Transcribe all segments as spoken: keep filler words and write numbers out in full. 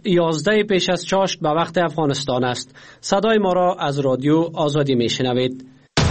یازده پیش از چاشت به وقت افغانستان است. صدای ما را از رادیو آزادی می شنوید.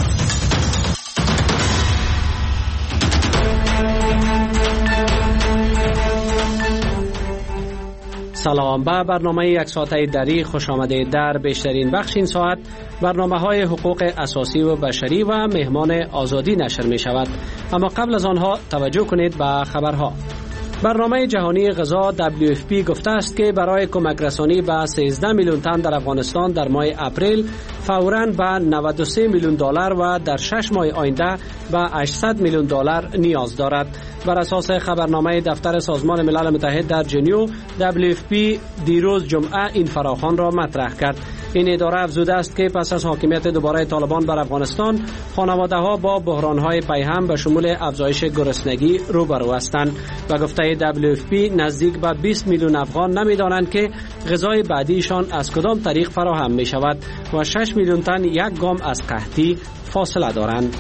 سلام، به برنامه یک ساعته دری خوش آمده. در بیشترین بخش این ساعت برنامه های حقوق اساسی و بشری و مهمان آزادی نشر می شود. اما قبل از آنها توجه کنید به خبرها. برنامه جهانی غذا دبلیو اف پی گفته است که برای کمک رسانی به سیزده میلیون تن در افغانستان در ماه اپریل فوراً به نود و سه میلیون دلار و در شش ماه آینده به هشتصد میلیون دلار نیاز دارد. بر اساس خبرنامه دفتر سازمان ملل متحد در ژنو، دبلیو اف پی دیروز جمعه این فراخوان را مطرح کرد. این اداره افزوده است که پس از حاکمیت دوباره طالبان بر افغانستان، خانواده‌ها با بحران‌های پیهم به شمول افزایش گرسنگی روبرو هستند و گفته دبلیو اف پی نزدیک به بیست میلیون افغان نمی‌دانند که غذای بعدیشان از کدام طریق فراهم می‌شود و شش میلیون تن یک گام از قحطی فاصله دارند.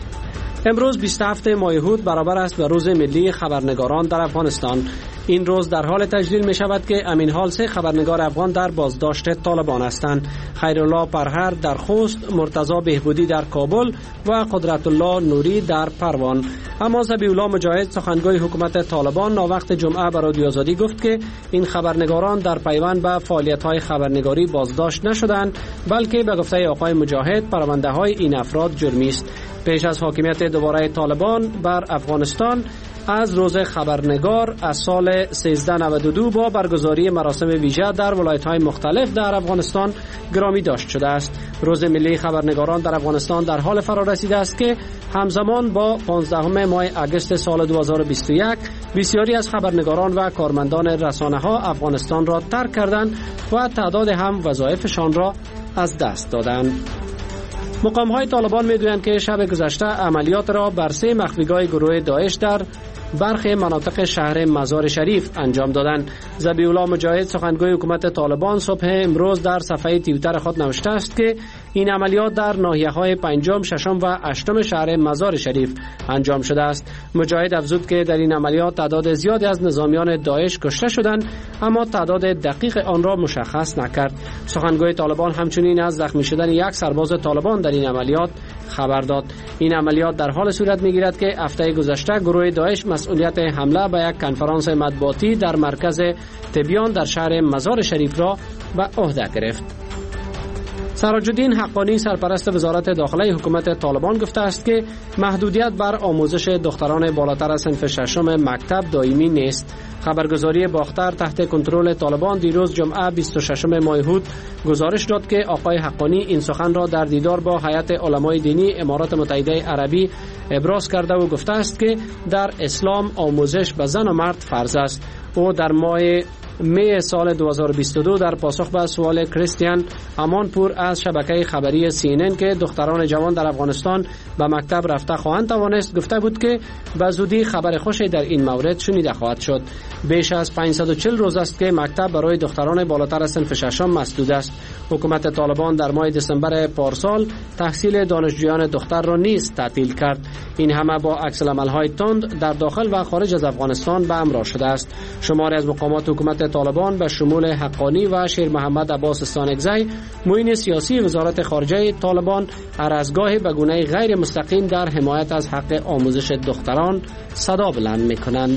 امروز بیست و هفتم ماه هود برابر است به روز ملی خبرنگاران در افغانستان. این روز در حال تجلیل می شود که امین حال سه خبرنگار افغان در بازداشت طالبان هستند: خیرالله پرهر در خوست، مرتضی بهبودی در کابل و قدرت الله نوری در پروان. اما ذبیح الله مجاهد، سخنگوی حکومت طالبان، ناوقت جمعه به رادیو آزادی گفت که این خبرنگاران در پیوند به فعالیت‌های خبرنگاری بازداشت نشدند، بلکه به گفته آقای مجاهد پرونده‌های این افراد جرمی است. پیش از حاکمیت دوباره طالبان بر افغانستان، از روز خبرنگار از سال سیزده نود و دو با برگزاری مراسم ویژه در ولایت‌های مختلف در افغانستان گرامی داشت شده است. روز ملی خبرنگاران در افغانستان در حال فرا رسیده است که همزمان با پانزدهم ماه اگست سال دو هزار و بیست و یک بسیاری از خبرنگاران و کارمندان رسانه‌ها افغانستان را ترک کردند و تعداد هم وظایفشان را از دست دادند. مقام‌های طالبان می‌گویند که شب گذشته عملیات را بر سه مخفیگاه گروه داعش در برخی مناطق شهر مزار شریف انجام دادند. ذبیح الله مجاهد، سخنگوی حکومت طالبان، صبح امروز در صفحه توییتر خود نوشته است که این عملیات در ناحیه‌های پنجم، ششم و هشتم شهر مزار شریف انجام شده است. مجاهد افزود که در این عملیات تعداد زیادی از نظامیان داعش کشته شدند، اما تعداد دقیق آن را مشخص نکرد. سخنگوی طالبان همچنین از زخمی شدن یک سرباز طالبان در این عملیات خبر داد. این عملیات در حال صورت می‌گیرد که هفته گذشته گروه داعش مسئولیت حمله به یک کنفرانس مطبوعاتی در مرکز تبیان در شهر مزار شریف را به عهده گرفت. سراج الدین حقانی، سرپرست وزارت داخله حکومت طالبان، گفته است که محدودیت بر آموزش دختران بالاتر از صنف ششم مکتب دائمی نیست. خبرگزاری باختر تحت کنترل طالبان دیروز جمعه بیست و ششم ماه هود گزارش داد که آقای حقانی این سخن را در دیدار با هیئت علمای دینی امارات متحده عربی ابراز کرده و گفته است که در اسلام آموزش به زن و مرد فرض است. او در ماه می سال دو هزار و بیست و دو در پاسخ به سوال کریستیان امانپور از شبکه خبری سی ان ان که دختران جوان در افغانستان به مکتب رفته خواهند توانست، گفته بود که به زودی خبر خوشی در این مورد شنیده خواهد شد. بیش از پانصد و چهل روز است که مکتب برای دختران بالاتر از صنف ششم مسدود است. حکومت طالبان در ماه دسامبر پارسال تحصیل دانشجویان دختر را نیز تعطیل کرد. این همه با عکس‌العمل‌های تند در داخل و خارج از افغانستان به همراه شده است. شماری از مقامات حکومت طالبان به شمول حقانی و شیر محمد عباس استانکزی، معین سیاسی وزارت خارجه طالبان، هر از گاهی به گونه غیر مستقیم در حمایت از حق آموزش دختران صدا بلند می‌کنند.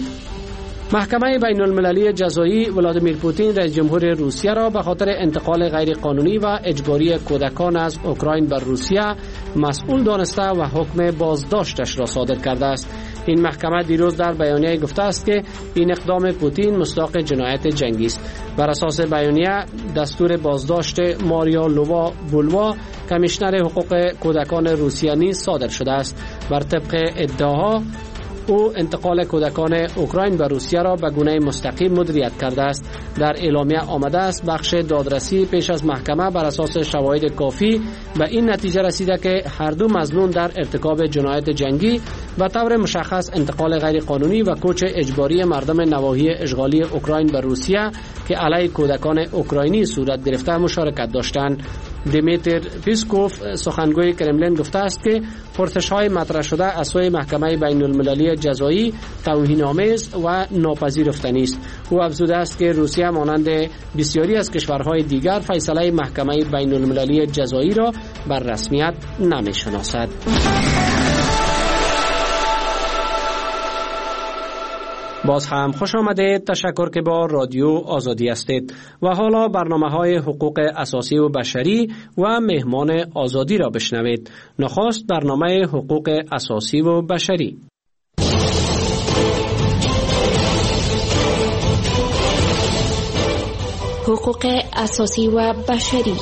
محکمه بین المللی جزایی ولادیمیر پوتین رئیس جمهور روسیه را به خاطر انتقال غیر قانونی و اجباری کودکان از اوکراین بر روسیه مسئول دانسته و حکم بازداشتش را صادر کرده است. این محکمه دیروز در بیانیه گفته است که این اقدام پوتین مصداق جنایت جنگی است. بر اساس بیانیه دستور بازداشت ماریا لووا بولوا، کمیشنر حقوق کودکان روسیه نیز صادر شده است. بر طبق ادعاها او انتقال کودکان اوکراین به روسیه را به گونه مستقیم مدیریت کرده است. در اعلامیه آمده است بخش دادرسی پیش از محکمه بر اساس شواهد کافی به این نتیجه رسیده که هر دو مظنون در ارتکاب جنایت جنگی به طور مشخص انتقال غیر قانونی و کوچ اجباری مردم نواحی اشغالی اوکراین به روسیه که علیه کودکان اوکراینی صورت گرفته مشارکت داشتند. دیمیتر پیسکوف سخنگوی کرملین گفته است که پرسش‌های مطرح شده از سوی محکمه بین المللی جزایی توهین‌آمیز و ناپذیرفتنی است. او افزوده است که روسیه مانند بسیاری از کشورهای دیگر فیصله محکمه بین المللی جزایی را بر رسمیت نمی‌شناسد. باز هم خوش آمدید. تشکر که با رادیو آزادی هستید و حالا برنامه‌های حقوق اساسی و بشری و مهمان آزادی را بشنوید. نخست برنامه حقوق اساسی و بشری. حقوق اساسی و بشری.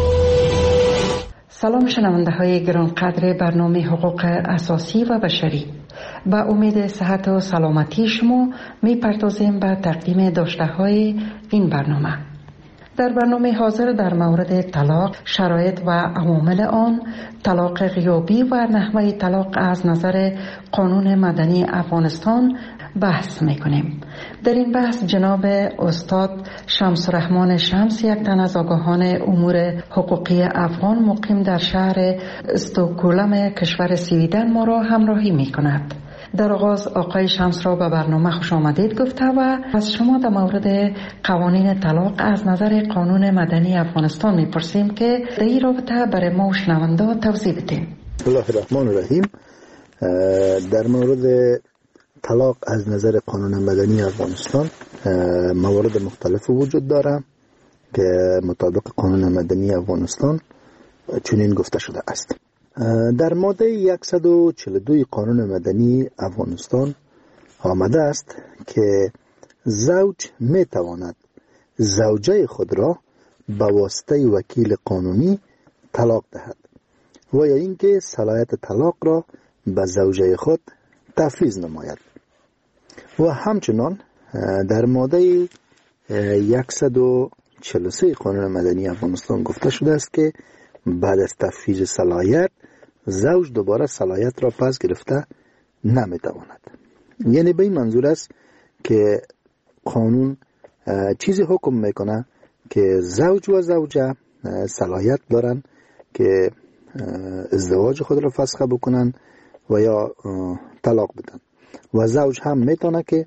سلام شنونده های گرانقدر برنامه حقوق اساسی و بشری. با امید صحت و سلامتی شما می پردازیم به تقدیم داشته های این برنامه. در برنامه حاضر در مورد طلاق، شرایط و عوامل آن، طلاق غیابی و نحوه طلاق از نظر قانون مدنی افغانستان بحث میکنیم. در این بحث جناب استاد شمس الرحمن شمس، یک تن از آگاهان امور حقوقی افغان مقیم در شهر استکهلم کشور سویدن ما را همراهی میکند. در آغاز آقای شمس را به برنامه خوش آمدید گفته و از شما در مورد قوانین طلاق از نظر قانون مدنی افغانستان میپرسیم که در این رابطه برای ما و شنونده توضیح بدیم. بسم الله الرحمن الرحیم. در مورد طلاق از نظر قانون مدنی افغانستان موارد مختلف وجود داره که مطابق قانون مدنی افغانستان چنین گفته شده است. در ماده صد و چهل و دو قانون مدنی افغانستان آمده است که زوج می تواند زوجه خود را به واسطه وکیل قانونی طلاق دهد و یا اینکه صلاحیت طلاق را به زوجه خود تفویض نماید. و همچنان در ماده صد و چهل و سه قانون مدنی افغانستان گفته شده است که بعد از تفویض صلاحیت زوج دوباره صلاحیت را پس گرفته نمیتواند. یعنی به این منظور است که قانون چیزی حکم میکنه که زوج و زوجه صلاحیت دارن که ازدواج خود را فسخ بکنن و یا طلاق بدن و زوج هم میتونه که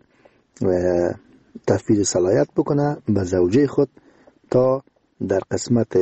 تفویض صلاحیت بکنه به زوجه خود تا در قسمت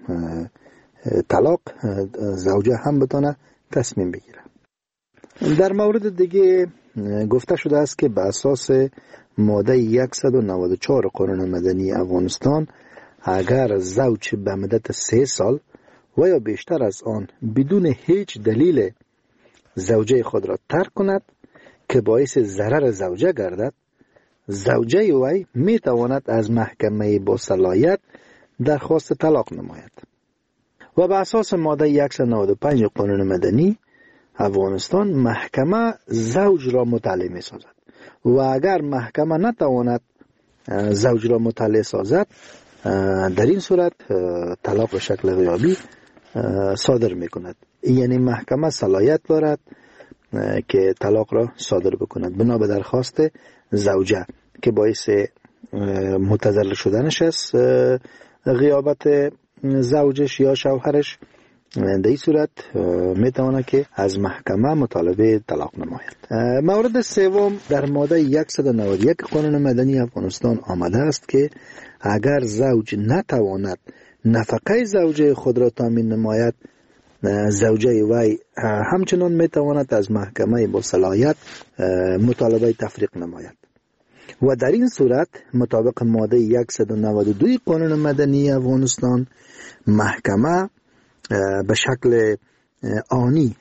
طلاق زوجه هم بتونه تصمیم بگیره. در مورد دیگه گفته شده است که به اساس ماده صد و نود و چهار قانون مدنی افغانستان اگر زوج به مدت سه سال و یا بیشتر از آن بدون هیچ دلیل زوجه خود را ترک کند که باعث ضرر زوجه گردد، زوجه وی می تواند از محکمه با صلاحیت درخواست طلاق نماید. و به اساس ماده صد و نود و پنج قانون مدنی افغانستان محکمه زوج را مطلع می سازد و اگر محکمه نتواند زوج را مطلع سازد، در این صورت طلاق به شکل غیابی صادر می کند. یعنی محکمه صلاحیت دارد که طلاق را صادر بکند بنا به درخواست زوجه که باعث متضرر شدنش است غیابت زوجش یا شوهرش. در این صورت میتونه که از محکمه مطالبه طلاق نماید. مورد سوم در ماده صد و نود و یک قانون مدنی افغانستان آمده است که اگر زوج نتواند نفقه زوجه خود را تامین نماید، زوجه وی همچنان میتواند از محکمه با صلاحیت مطالبه تفریق نماید و در این صورت مطابق ماده صد و نود و دو قانون مدنی افغانستان محکمه به شکل آنی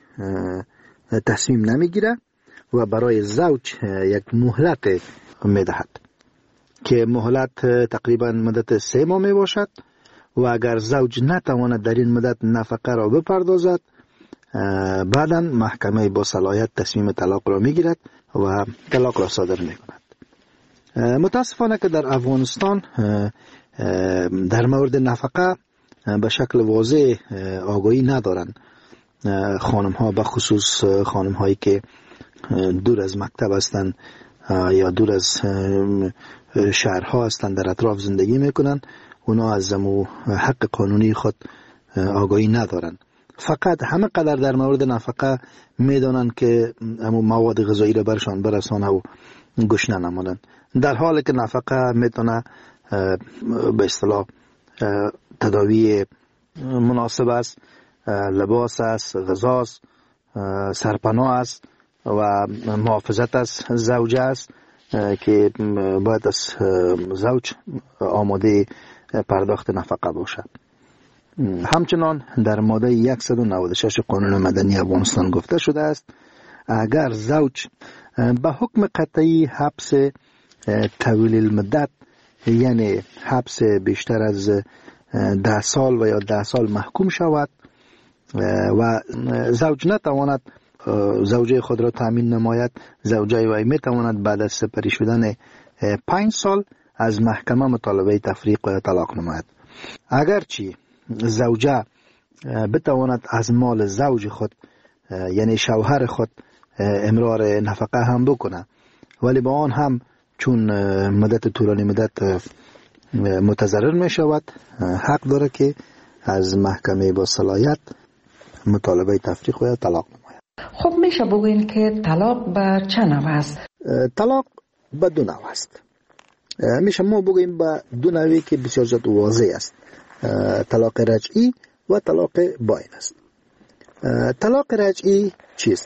تصمیم نمیگیره و برای زوج یک مهلت میدهد که مهلت تقریبا مدت سه ماه می باشد و اگر زوج نتواند در این مدت نفقه را بپردازد، بعدا محکمه با صلاحیت تصمیم طلاق را میگیرد و طلاق را صادر میکند. متاسفانه که در افغانستان در مورد نفقه به شکل واضح آگاهی ندارند. خانم ها به خصوص خانم هایی که دور از مکتب هستند یا دور از شهرها هستند در اطراف زندگی میکنند، اونا از زمو حق قانونی خود آگاهی ندارن. فقط همه قدر در مورد نفقه میدونن که همون مواد غذایی رو برشان برسانه و گشنه نمانن، در حالی که نفقه میتونه به اصطلاح تداوی مناسب است، لباس است، غذا است، سرپناه است و محافظت از زوجه است که باید از زوج آماده پرداخت نفقه باشد. همچنان در ماده صد و نود و شش قانون مدنی افغانستان گفته شده است اگر زوج به حکم قطعی حبس طویل المدت، یعنی حبس بیشتر از ده سال و یا ده سال محکوم شود و زوج نتواند زوجه خود را تامین نماید، زوجه وی میتواند بعد از سپری شدن پنج سال از محکمه مطالبه تفریق و طلاق نماید. اگرچه زوجه بتواند از مال زوج خود یعنی شوهر خود امرار نفقه هم بکنه، ولی با آن هم چون مدت طولانی مدت متضرر می شود حق داره که از محکمه با صلاحیت مطالبه تفریق و طلاق نماید. خب میشه بگوین که طلاق به چه نوع است؟ طلاق به دو نوع است. میشه ما بگوییم به دو نوعی که بسیار زیاد واضح است، طلاق رجعی و طلاق باین است. طلاق رجعی چیست؟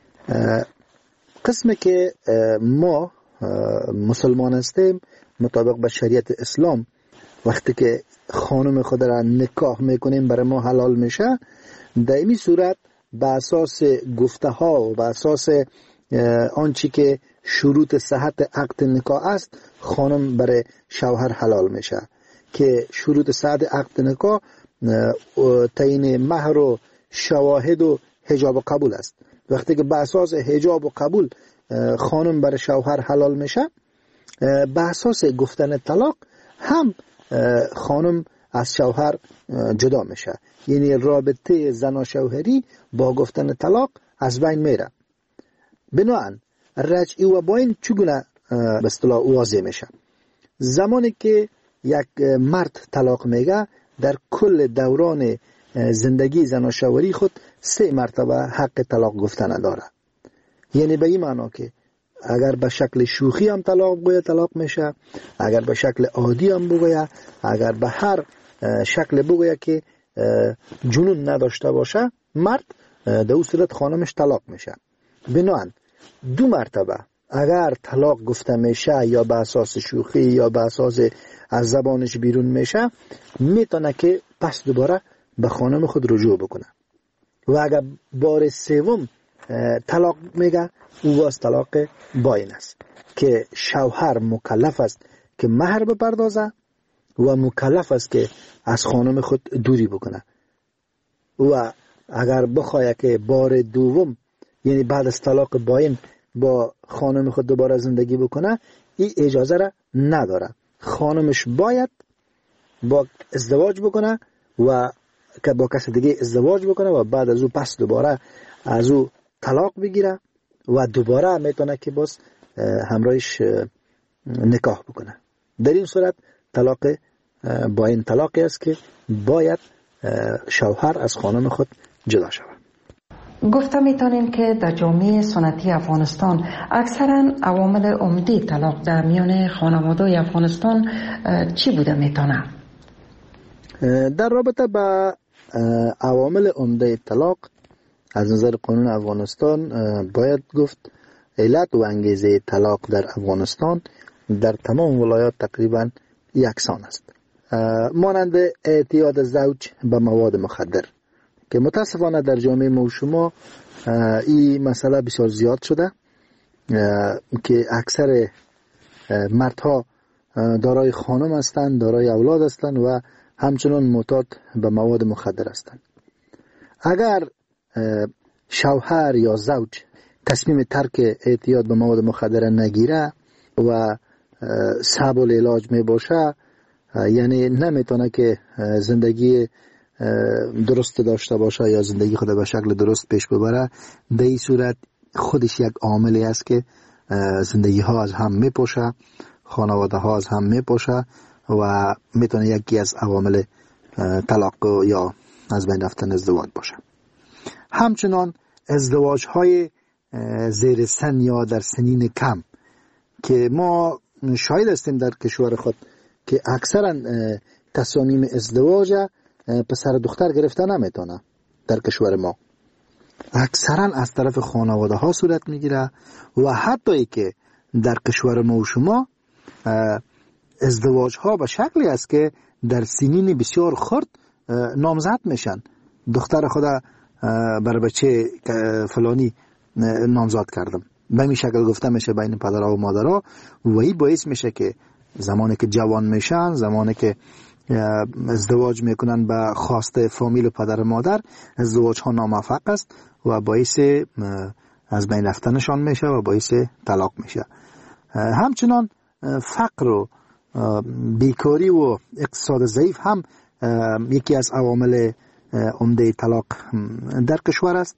قسمی که ما مسلمان هستیم مطابق به شریعت اسلام وقتی که خانم خود را نکاح میکنیم برای ما حلال میشه، در این صورت به اساس گفته ها و به اساس آنچه که شروط صحت عقد نکاح است خانم برای شوهر حلال میشه که شروط صحت عقد نکاح تعیین مهر و شواهد و حجاب و قبول است. وقتی که به اساس حجاب و قبول خانم برای شوهر حلال میشه، به اساس گفتن طلاق هم خانم از شوهر جدا میشه، یعنی رابطه زن و شوهری با گفتن طلاق از بین میره. بنابراین رجعی و باین چگونه به اصطلاح واضح میشه؟ زمانی که یک مرد طلاق میگه در کل دوران زندگی زن و شوهری خود سه مرتبه حق طلاق گفتن داره. یعنی به این معنا که اگر به شکل شوخی هم طلاق بگوید طلاق میشه، اگر به شکل عادی هم بگوید، اگر به هر شکل بگوید که جنون نداشته باشه مرد، در اون صورت خانمش طلاق میشه. بنابراین دو مرتبه اگر طلاق گفته میشه یا به اساس شوخی یا به اساس از زبانش بیرون میشه، میتونه که پس دوباره به خانم خود رجوع بکنه. و اگر بار سوم طلاق میگه او باز طلاق باین است که شوهر مکلف است که مهر بپردازه و مکلف است که از خانم خود دوری بکنه. و اگر بخواه که بار دوم یعنی بعد از طلاق باین با خانم خود دوباره زندگی بکنه، این اجازه را نداره. خانمش باید با ازدواج بکنه و که با کس دیگه ازدواج بکنه و بعد از او پس دوباره از او طلاق بگیره و دوباره میتونه که باز همراهش نکاح بکنه. در این صورت طلاق باین طلاقی است که باید شوهر از خانم خود جدا شود. گفته میتونیم که در جامعه سنتی افغانستان اکثرا عوامل عمده طلاق در میان خانواده‌های افغانستان چی بوده میتونه؟ در رابطه با عوامل عمده طلاق از نظر قانون افغانستان باید گفت علت و انگیزه طلاق در افغانستان در تمام ولایات تقریبا یکسان است، مانند اعتیاد زوج به مواد مخدر که متاسفانه در جامعه ما و شما این مسئله بسیار زیاد شده که اکثر مردها دارای خانم هستند، دارای اولاد هستند و همچنان معتاد به مواد مخدر هستند. اگر شوهر یا زوج تصمیم ترک اعتیاد به مواد مخدر نگیره و صعب العلاج می باشه، یعنی نمیتونه که زندگی درست داشته باشه یا زندگی خود به شکل درست پیش ببره، در این صورت خودش یک عاملی است که زندگی ها از هم میپاشه، خانواده ها از هم میپاشه و میتونه یکی از عوامل طلاق یا از بین رفتن ازدواج باشه. همچنان ازدواج های زیر سن یا در سنین کم که ما شاهد هستیم در کشور خود که اکثرا تصامیم ازدواج پسر دختر گرفته نمیتونه. در کشور ما اکثرا از طرف خانواده ها صورت میگیره و حتی ای که در کشور ما و شما ازدواج ها به شکلی است که در سنین بسیار خرد نامزد میشن. دختر خدا بر بچه فلانی نامزد کردم، به این شکل گفته میشه بین پدرها و مادرها و این باعث میشه که زمانی که جوان میشن، زمانی که ازدواج میکنن به خواسته فامیل و پدر و مادر، ازدواج ها ناموفق است و باعث از بین رفتنشان میشه و باعث طلاق میشه. همچنان فقر و بیکاری و اقتصاد ضعیف هم یکی از عوامل عمده طلاق در کشور است.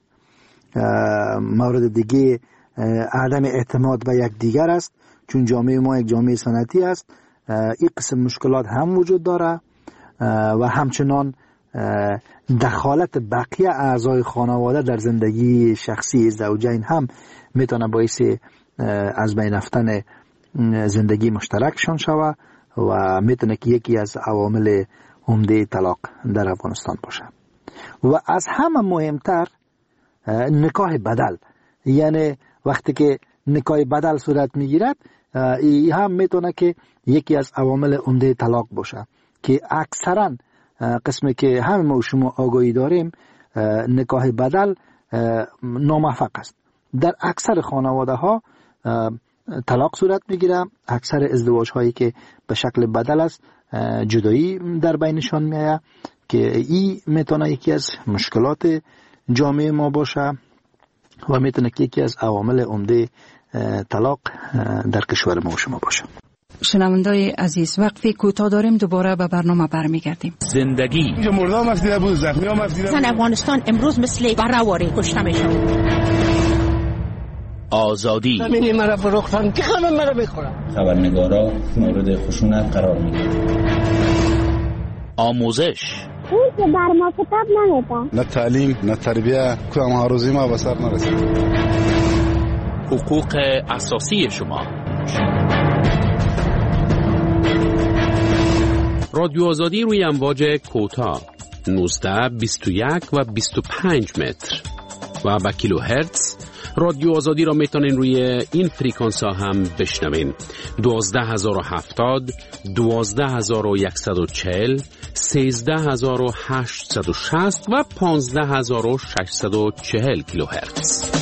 مورد دیگه عدم اعتماد به یک دیگر است، چون جامعه ما یک جامعه سنتی است. این قسم مشکلات هم وجود داره و همچنان دخالت بقیه اعضای خانواده در زندگی شخصی زوجین هم میتونه باعث از بین رفتن زندگی مشترکشان شود و میتونه که یکی از عوامل عمده طلاق در افغانستان باشه. و از همه مهمتر نکاح بدل، یعنی وقتی که نکاح بدل صورت میگیرد، این هم میتونه که یکی از عوامل عمده طلاق باشه که اکثرا قسمی که همه ما و شما آگاهی داریم نکاح بدل ناموفق است. در اکثر خانواده ها طلاق صورت میگیره. اکثر ازدواج هایی که به شکل بدل است جدایی در بینشان میآید که این میتونه یکی از مشکلات جامعه ما باشه و میتونه که یکی از عوامل عمده طلاق در کشور ما و شما باشه. شنوندای عزیز، وقفی کوتاه داریم، دوباره به برنامه برمیگردیم. زندگی مردم افدیده بود، زخمی هم افدیده بود. زن افغانستان امروز مثل برهواری کشته میشن. آزادی زمینی مرا فروختن که همه مرا بخورن. خبرنگارا مورد خشونت قرار میگیرن. آموزش اون که بر ما کتاب نمیدن. نه تعلیم نه تربیه، که هم هروزی ما به سر نرسید. حقوق اساسی شما. رادیو آزادی روی امواج کوتاه نوزده، بیست و یک و بیست و پنج متر و با کیلو هرتز. رادیو آزادی را میتونین روی این فریکانس ها هم بشنوین: دوازده هزار و هفتاد، دوازده هزار و صد و چهل، سیزده هزار و هشتصد و شصت و پانزده هزار و ششصد و چهل کیلو هرتز.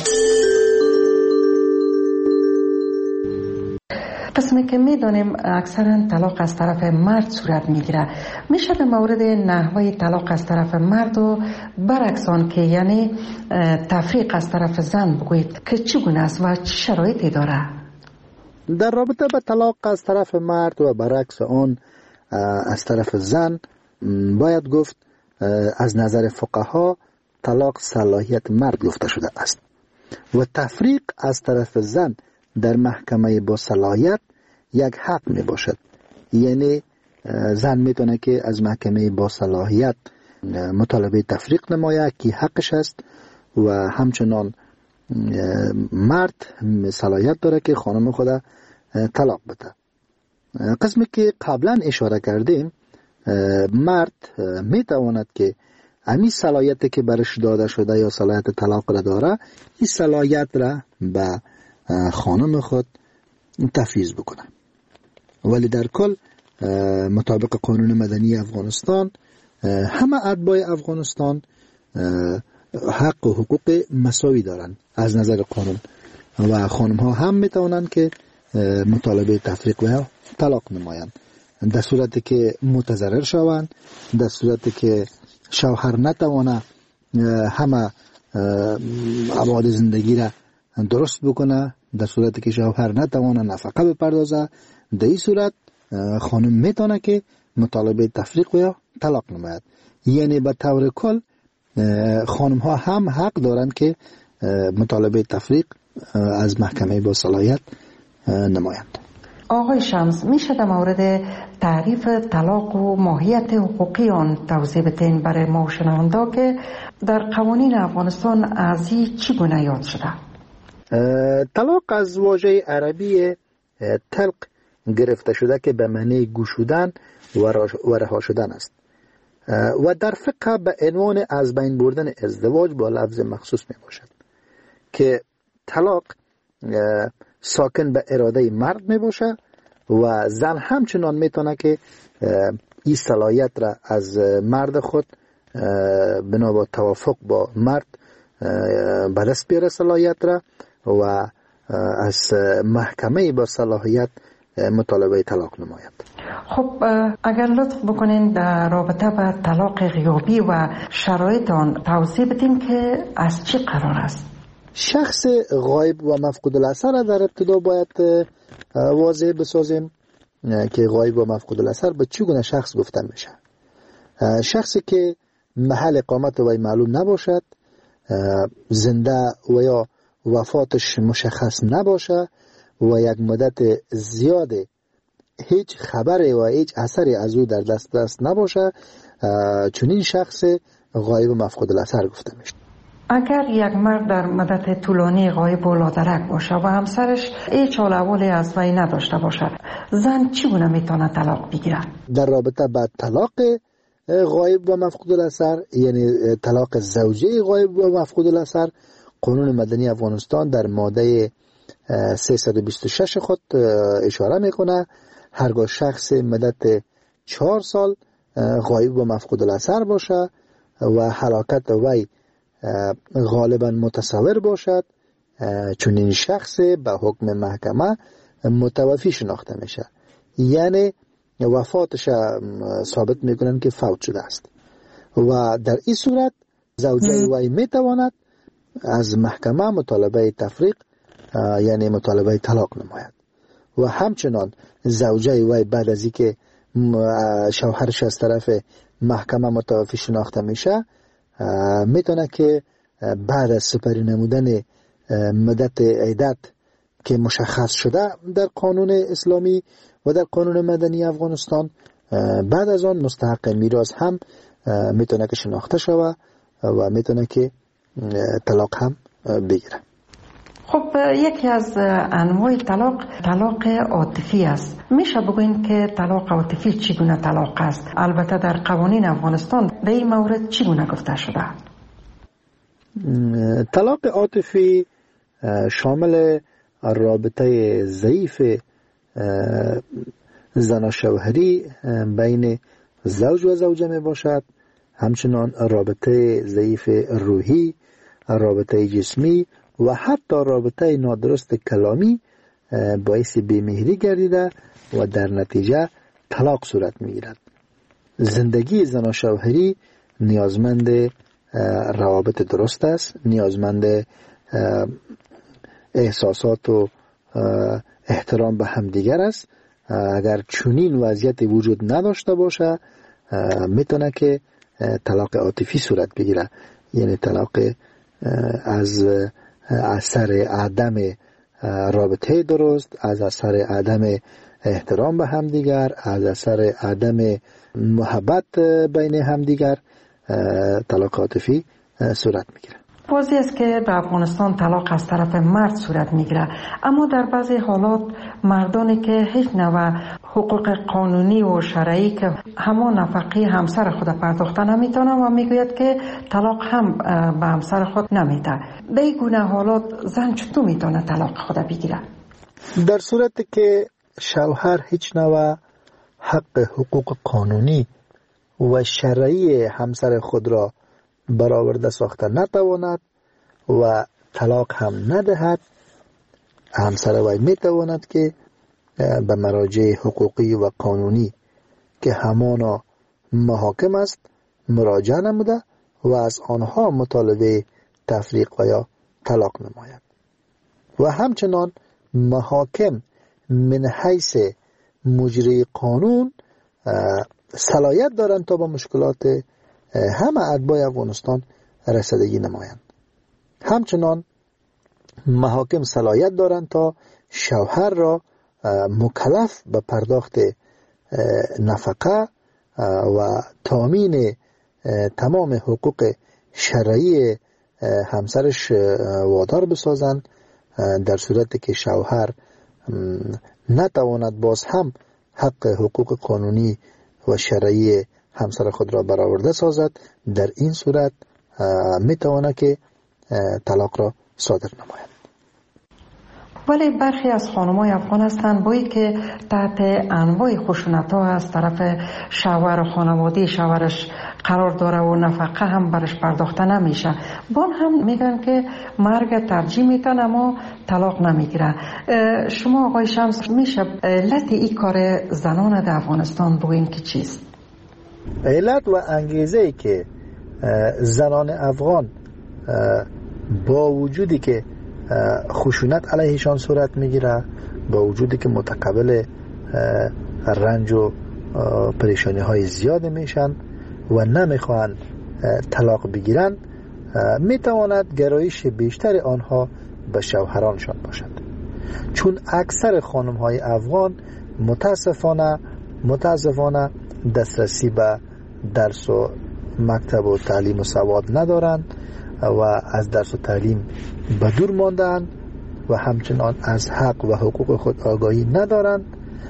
قسمی که میدانیم اکثرا طلاق از طرف مرد صورت میگیره، میشه در مورد نحوه طلاق از طرف مرد و برعکسان که یعنی تفریق از طرف زن بگویید که چگونه است و چه شرایطی داره؟ در رابطه با طلاق از طرف مرد و برعکس آن از طرف زن باید گفت از نظر فقها طلاق صلاحیت مرد گفته شده است و تفریق از طرف زن در محکمه با صلاحیت یک حق می باشد. یعنی زن میتونه که از محکمه با صلاحیت مطالبه تفریق نماید که حقش است و همچنان مرد صلاحیت داره که خانم خود طلاق بده. قسمی که قبلا اشاره کردیم، مرد میتواند که همین صلاحیت که برش داده شده یا صلاحیت طلاق را داره، این صلاحیت را به خانم خود تفویض بکنه. ولی در کل مطابق قانون مدنی افغانستان همه اتباع افغانستان حق و حقوق مساوی دارند از نظر قانون و خانم ها هم میتوانند که مطالبه تفریق و طلاق نمایند در صورتی که متضرر شوند، در صورتی که شوهر نتوانه همه ابعاد زندگی را درست بکنه، در صورتی که شوهر نتوانه نفقه بپردازه، در این صورت خانم میتونه که مطالبه تفریق و طلاق نماید. یعنی به طور کل خانم ها هم حق دارند که مطالبه تفریق از محکمه با صلاحیت نمایند. آقای شمس، میشه در مورد تعریف طلاق و ماهیت حقوقی آن توضیح بدین برای ما شنوندا که در قوانین افغانستان از این چگونه یاد شده؟ طلاق از واژه عربی طلق گرفته شده که به معنی گشودن و رها شدن است و در فقه به عنوان از بین بردن ازدواج با لفظ مخصوص می باشد که طلاق ساکن به اراده مرد می باشه و زن همچنان می تونه که این صلاحیت را از مرد خود بنا با توافق با مرد به دست بیاره صلاحیت را و از محکمه با صلاحیت مطالبه طلاق نماید. خب اگر لطف بکنین در رابطه با طلاق غیابی و شرایط آن توضیح بدین که از چی قرار است؟ شخص غایب و مفقود الاثر در ابتدا باید واضح بسازیم که غایب و مفقود الاثر به چگونه شخص گفتن میشه. شخصی که محل اقامت وی معلوم نباشد، زنده و یا وفاتش مشخص نباشه و یک مدت زیاد هیچ خبری و هیچ اثری از او در دست دست نباشه، چون این شخص غایب و مفقود الاثر گفته میشه. اگر یک مرد در مدت طولانی غایب و لادرک باشه و همسرش هیچ حال احوالی از وی نداشته باشه، زن چگونه میتونه طلاق بگیره؟ در رابطه با طلاق غایب و مفقود الاثر، یعنی طلاق زوجه غایب و مفقود الاثر، قانون مدنی افغانستان در ماده سیصد و بیست و شش خود اشاره میکنه هرگاه شخص مدت چهار سال غایب و مفقود الاثر باشه و هلاکت وی غالبا متصور باشد، چون این شخص به حکم محکمه متوفی شناخته میشه، یعنی وفاتش ثابت میکنن که فوت شده است و در این صورت زوجه وی میتواند از محکمه مطالبه تفریق یعنی مطالبه طلاق نماید و همچنان زوجه وی بعد از اینکه شوهرش از طرف محکمه متوفی شناخته میشه میتونه که بعد از سپری نمودن مدت عدت که مشخص شده در قانون اسلامی و در قانون مدنی افغانستان، بعد از آن مستحق میراث هم میتونه که شناخته شوه و میتونه که طلاق هم بگیره. خب یکی از انواع طلاق طلاق عاطفی است. میشه بگوین که طلاق عاطفی چگونه طلاق است؟ البته در قوانین افغانستان در این مورد چگونه گفته شده؟ طلاق عاطفی شامل رابطه ضعیف زن شوهری بین زوج و زوجه می باشد، همچنان رابطه ضعیف روحی، رابطه جسمی و حتی رابطه نادرست کلامی باعث بیمهری گردیده و در نتیجه طلاق صورت می گیرد. زندگی زن و شوهری نیازمند روابط درست است، نیازمند احساسات و احترام به همدیگر است. اگر چنین وضعیت وجود نداشته باشه میتونه که طلاق عاطفی صورت بگیره، یعنی طلاق از اثر عدم رابطه درست، از اثر عدم احترام به همدیگر، از اثر عدم محبت بین همدیگر طلاق عاطفی صورت میگیره. واضح است که در افغانستان طلاق از طرف مرد صورت میگیره، اما در بعضی حالات مردانی که هیچ نوع حقوق قانونی و شرعی که همان نفقه همسر خود پرداخته نمیتونه و میگوید که طلاق هم به همسر خود نمیده. به این گونه حالات زن چطور میتونه طلاق خود بگیره؟ در صورتی که شوهر هیچ نوع حق حقوق قانونی و شرعی همسر خود را برآورده ساخته نتواند و طلاق هم ندهد، همسر وی میتواند که به مراجع حقوقی و قانونی که همانا محاکم است مراجعه نموده و از آنها مطالبه تفریق و یا طلاق نماید و همچنان محاکم من حیث مجری قانون صلاحیت دارند تا با مشکلات همه اتباع افغانستان رسیدگی نمایند. همچنان محاکم صلاحیت دارند تا شوهر را مکلف به پرداخت نفقه و تامین تمام حقوق شرعی همسرش وادار بسازن، در صورتی که شوهر نتواند باز هم حق حقوق قانونی و شرعی همسر خود را برآورده سازد، در این صورت میتواند که طلاق را صادر نماید. ولی برخی از خانم‌های افغان هستند بایی که تحت انواع خشونت‌ها از طرف شوهر و خانواده شوهرش قرار داره و نفقه هم برش پرداخته نمیشه، بان هم میگن که مرگ ترجیح میتن اما طلاق نمیگیره. شما آقای شمس میشه علت این کار زنان در افغانستان بگوین که چیست؟ علت و انگیزه که زنان افغان با وجودی که خشونت علیهشان صورت میگیره، با وجودی که متقبل رنج و پریشانی های زیاد میشن و نمیخوان طلاق بگیرن، میتواند گرایش بیشتر آنها به شوهرانشان باشد. چون اکثر خانم های افغان متاسفانه متاسفانه دسترسی به درس و مکتب و تعلیم و سواد ندارند و از درس و تعلیم به دور ماندند و همچنان از حق و حقوق خود آگاهی ندارند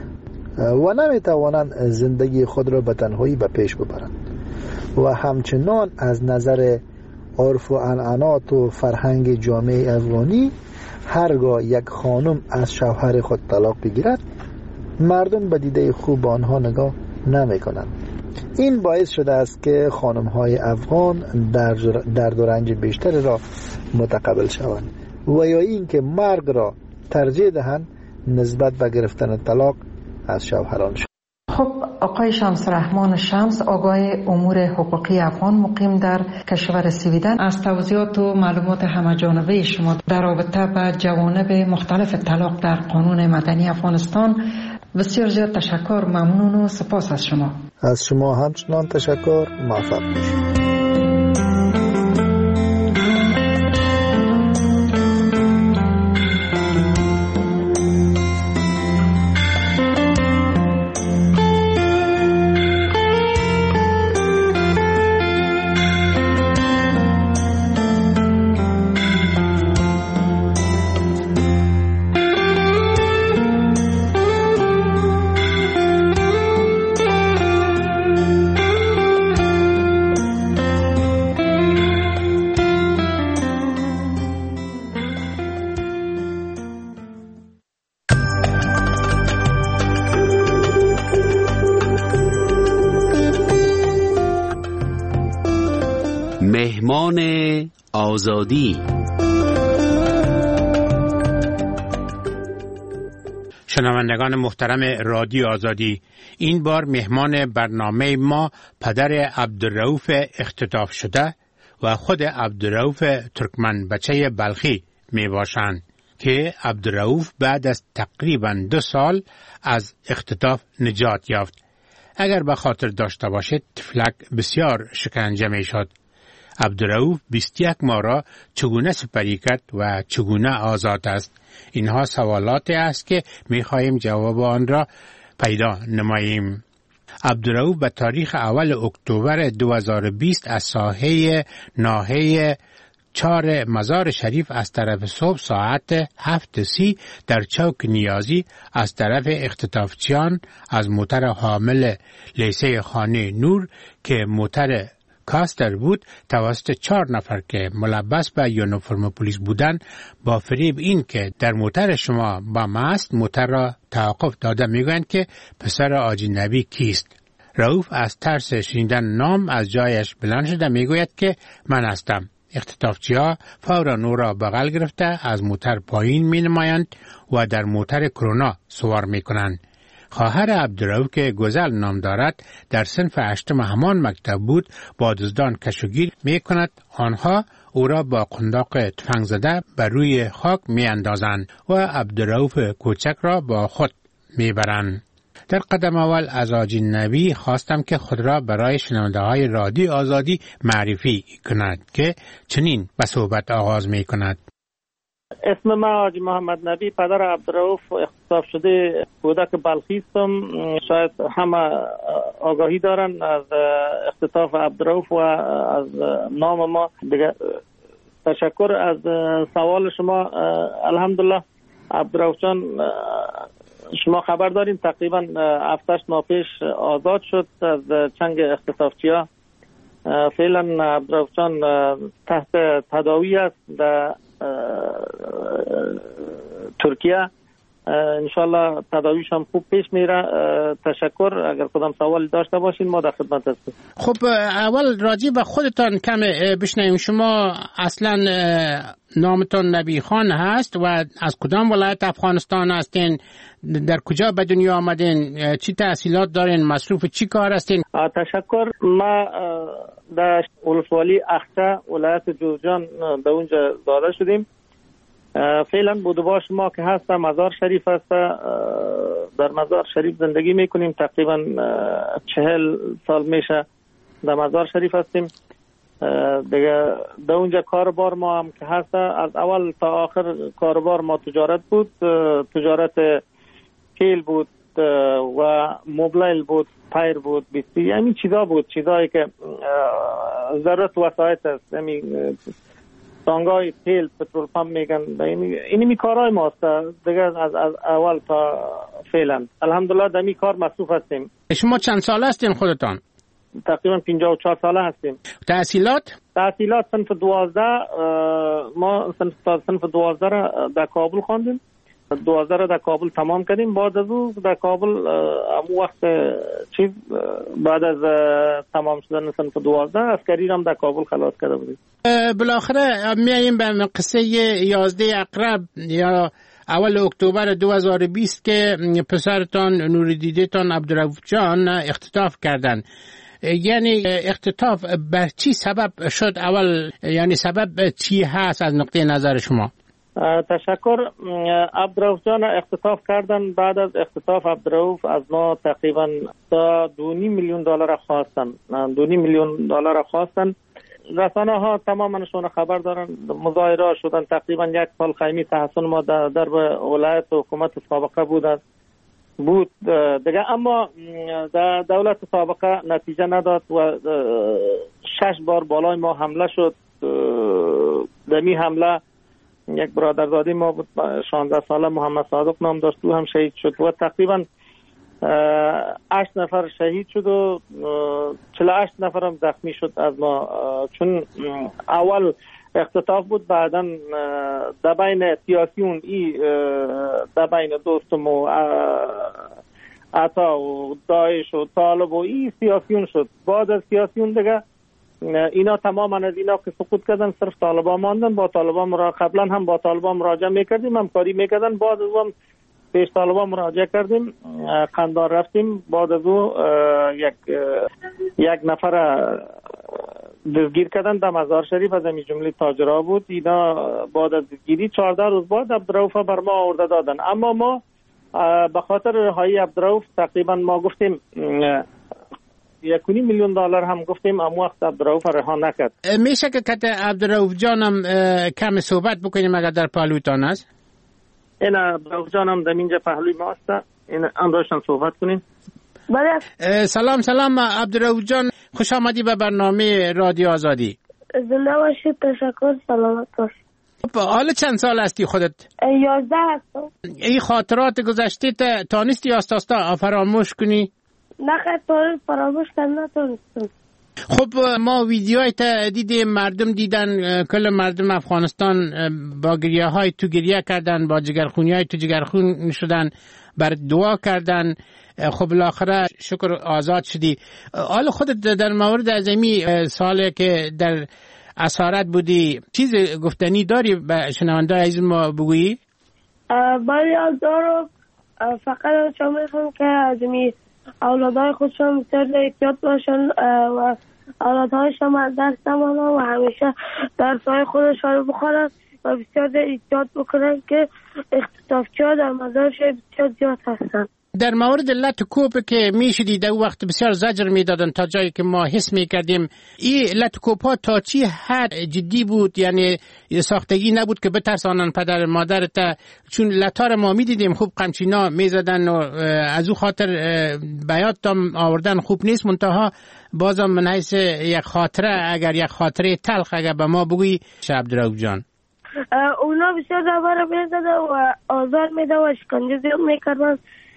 و نمیتوانند زندگی خود را به تنهایی به پیش ببرند و همچنان از نظر عرف و عنعنات و فرهنگ جامعه افغانی هرگاه یک خانم از شوهر خود طلاق بگیرد، مردم به دیده خوب آنها نگاه نمی کنند. این باعث شده است که خانم های افغان درد و رنج بیشتر را متقبل شوند و یا این که مرگ را ترجیح دهند نسبت به گرفتن طلاق از شوهرانشان. خب آقای شمس رحمان شمس، آگاه امور حقوقی افغان مقیم در کشور سویدن، از توضیحات و معلومات همه‌جانبه شما در رابطه با جوانب مختلف طلاق در قانون مدنی افغانستان بسیار زیاد تشکر، ممنون و سپاس از شما. از شما همچنان تشکر، موفق باشید. مهمان آزادی. شنوندگان محترم رادیو آزادی، این بار مهمان برنامه ما پدر عبدالرؤوف اختطاف شده و خود عبدالرؤوف ترکمن بچه بلخی می باشند که عبدالرؤوف بعد از تقریبا دو سال از اختطاف نجات یافت. اگر به خاطر داشته باشید طفلک بسیار شکنجه می شد. عبدالرؤوف بیست و یک ماه را چگونه سپری کرد و چگونه آزاد است؟ اینها سوالاتی است که می خواهیم جواب آن را پیدا نماییم. عبدالرؤوف به تاریخ اول اکتبر دو هزار و بیست از ساحه ناحیه چهار مزار شریف از طرف صبح ساعت هفت سی در چوک نیازی از طرف اختطافچیان از موتر حامل لیسه خانه نور که موتر کاستر بود توسط چهار نفر که ملبس به یونیفرم پلیس بودند با فریب این که در موتر شما با ماست موتر را توقف داده میگویند که پسر حاجی نبی کیست. رؤوف از ترس شنیدن نام از جایش بلند شده میگوید که من هستم. اختطافچی‌ها فورا او را بغل گرفته از موتر پایین می نمایند و در موتر کرونا سوار می کنند. خواهر عبدالرؤوف که گزل نام دارد در صنف هشتم همان مکتب بود با دزدان کشوگیر می کند. آنها او را با قنداق تفنگ زده بر روی خاک می اندازند و عبدالرؤوف کوچک را با خود می برند. در قدم اول از حاجی نبی خواستم که خود را برای شنونده های رادیو آزادی معرفی کند که چنین به صحبت آغاز می کند. اسم من حاجی محمد نبی، پدر عبدالرؤوف اختطاف شده کودک بلخی هستم. شاید همه آگاهی دارن از اختطاف عبدالرؤوف و از نام ما دیگه. تشکر از سوال شما. الحمدلله عبدالرؤوف جان شما خبر دارین تقریبا هفت هشت ماه پیش آزاد شد از چنگ اختطافچی‌ها. فعلا عبدالرؤوف جان تحت تداوی است در ترکیه. انشالله تداویش هم خوب پیش میره. تشکر. اگر کدام سوال داشته باشین ما در خدمت هستیم. خب اول راجع به خودتان کم بشنویم. شما اصلا نامتون نبی خان هست و از کدام ولایت افغانستان هستین؟ در کجا به دنیا آمدین؟ چی تحصیلات دارین؟ مصروف چی کار هستین؟ تشکر. ما در ولسوالی اخته ولایت جوزجان به اونجا زاده شدیم. فعلا بودباش ما که هست مزار شریف هست. در مزار شریف زندگی میکنیم. تقریبا چهل سال میشه در مزار شریف هستیم. دیگه در اونجا کاربار ما هم که هست از اول تا آخر کاربار ما تجارت بود. تجارت تیل بود و موبایل بود، پایر بود، بیستی، همین چیزا بود، چیزایی که ضرورت وسایت است. همین تانگای تیل، پترول پمپ میگن. اینی می کارهای ماست دیگه از, از اول تا فعلا. الحمدلله در می کار مصروف هستیم. شما چند ساله هستین خودتان؟ تقریبا پنجاه و چهار ساله هستیم. تحصیلات؟ تحصیلات صنف دوازده. ما صنف صنف دوازده را در کابل خواندیم. دوازده را در کابل تمام کردیم. بعد از اون در کابل امو وقت چیز بعد از تمام شدن صنف دوازده عسکری را هم در کابل خلاص کرده بودیم. بالاخره میاییم به قصه یازده اقرب یا اول اکتبر دو هزار و بیست که پسرتان نوریدیدتان عبدالرؤوف جان اختطاف کردن. یعنی اختطاف بر چی سبب شد؟ اول یعنی سبب چی هست از نقطه نظر شما؟ تشکر. عبدالرؤوف جان اختطاف کردن. بعد از اختطاف عبدالرؤوف از ما تقریبا تا دو نیم میلیون دلار خواستن. دو نیم میلیون دلار خواستن. رسانه ها تمامشون خبر دارن. مظاهره شدن. تقریبا یک سال خیمه تحصن ما در درب ولایت و حکومت سابقه بود بود دیگه. اما در دولت سابقه نتیجه نداد و شش بار بالای ما حمله شد. دمی حمله یک برادرزاده ما بود شانزده ساله محمد صادق نام داشت، او هم شهید شد و تقریبا هشت نفر شهید شد و چهل و هشت نفر هم زخمی شد از ما. چون اول اختطاف بود، بعدا در بین سیاسیون ای در بین دوستم و عطا و داعش و طالب و ای سیاسیون شد. بعد از سیاسیون دیگه اینا تماما از اینا که سقوط کردن صرف طالبان ماندن. با طالبان مرا قبلا هم با طالبان مراجعه میکردیم، همکاری میکردن. بعد از اون پیش طالبان مراجعه کردیم، قندار رفتیم. بعد از اون یک یک نفر دستگیر کردن در مزار شریف، از همین جمله تاجرها بود. اینا بعد از دستگیری چهارده روز بعد عبدالرؤوف بر ما آورده دادن. اما ما به خاطر رهایی عبدالرؤوف تقریبا ما گفتیم یک و نیم میلیون دلار هم گفتیم، اما وقت عبدالرؤوف رها نکرد. میشه که کت عبدالرؤوف جانم کم صحبت بکنیم اگر در پهلویتان است؟ این عبدالرؤوف جانم در اینجا پهلوی ما است. این امروزشان صحبت کنیم. بله. سلام سلام عبدالرؤوف جان، خوش آمدی به برنامه رادیو آزادی. زنده باشید. تشکر. سلامت باشید. حالا چند سال هستی خودت؟ یازده هستم. این خاطرات گذشته تا نیستی آستاستا فراموش کنی؟ نه خیلی فراموش کردن نتونستم. خب ما ویدیوهای تا دیدیم، مردم دیدن، کل مردم افغانستان با گریه های تو گریه کردن، با جگرخونی های تو جگرخون شدن، بر دعا کردن. خب بالاخره شکر آزاد شدی. حالا خودت در مورد ازمی سالی که در اسارت بودی چیز گفتنی داری به شنونده عزیز ما بگویی؟ بله یاد دارم. فقط چون میخوام که ازمی اولادهای خودشان بسیار احتیاط باشن و اولادهایشان از درس نمانن و همیشه درسهای خودشان رو بخورن و بسیار احتیاط بکنن که اختطافچی‌ها در مزارش بسیار زیاد هستن. در مورد لط کوپ که میشدید در وقت بسیار زجر میدادن تا جایی که ما حس میکردیم این لط کوپ ها تا چی حد جدی بود، یعنی ساختگی نبود که بترسانن پدر مادر تا، چون لطار ما میدیدیم خوب قمچینا میزدن و از او خاطر بیات تا آوردن خوب نیست، منتها بازم من حیث یک خاطره، اگر یک خاطره تلخ اگر به ما بگویی عبدالرؤوف جان. اونا بسیار دوباره میزدن و آزار میده و شکنجه زیاد میکردن.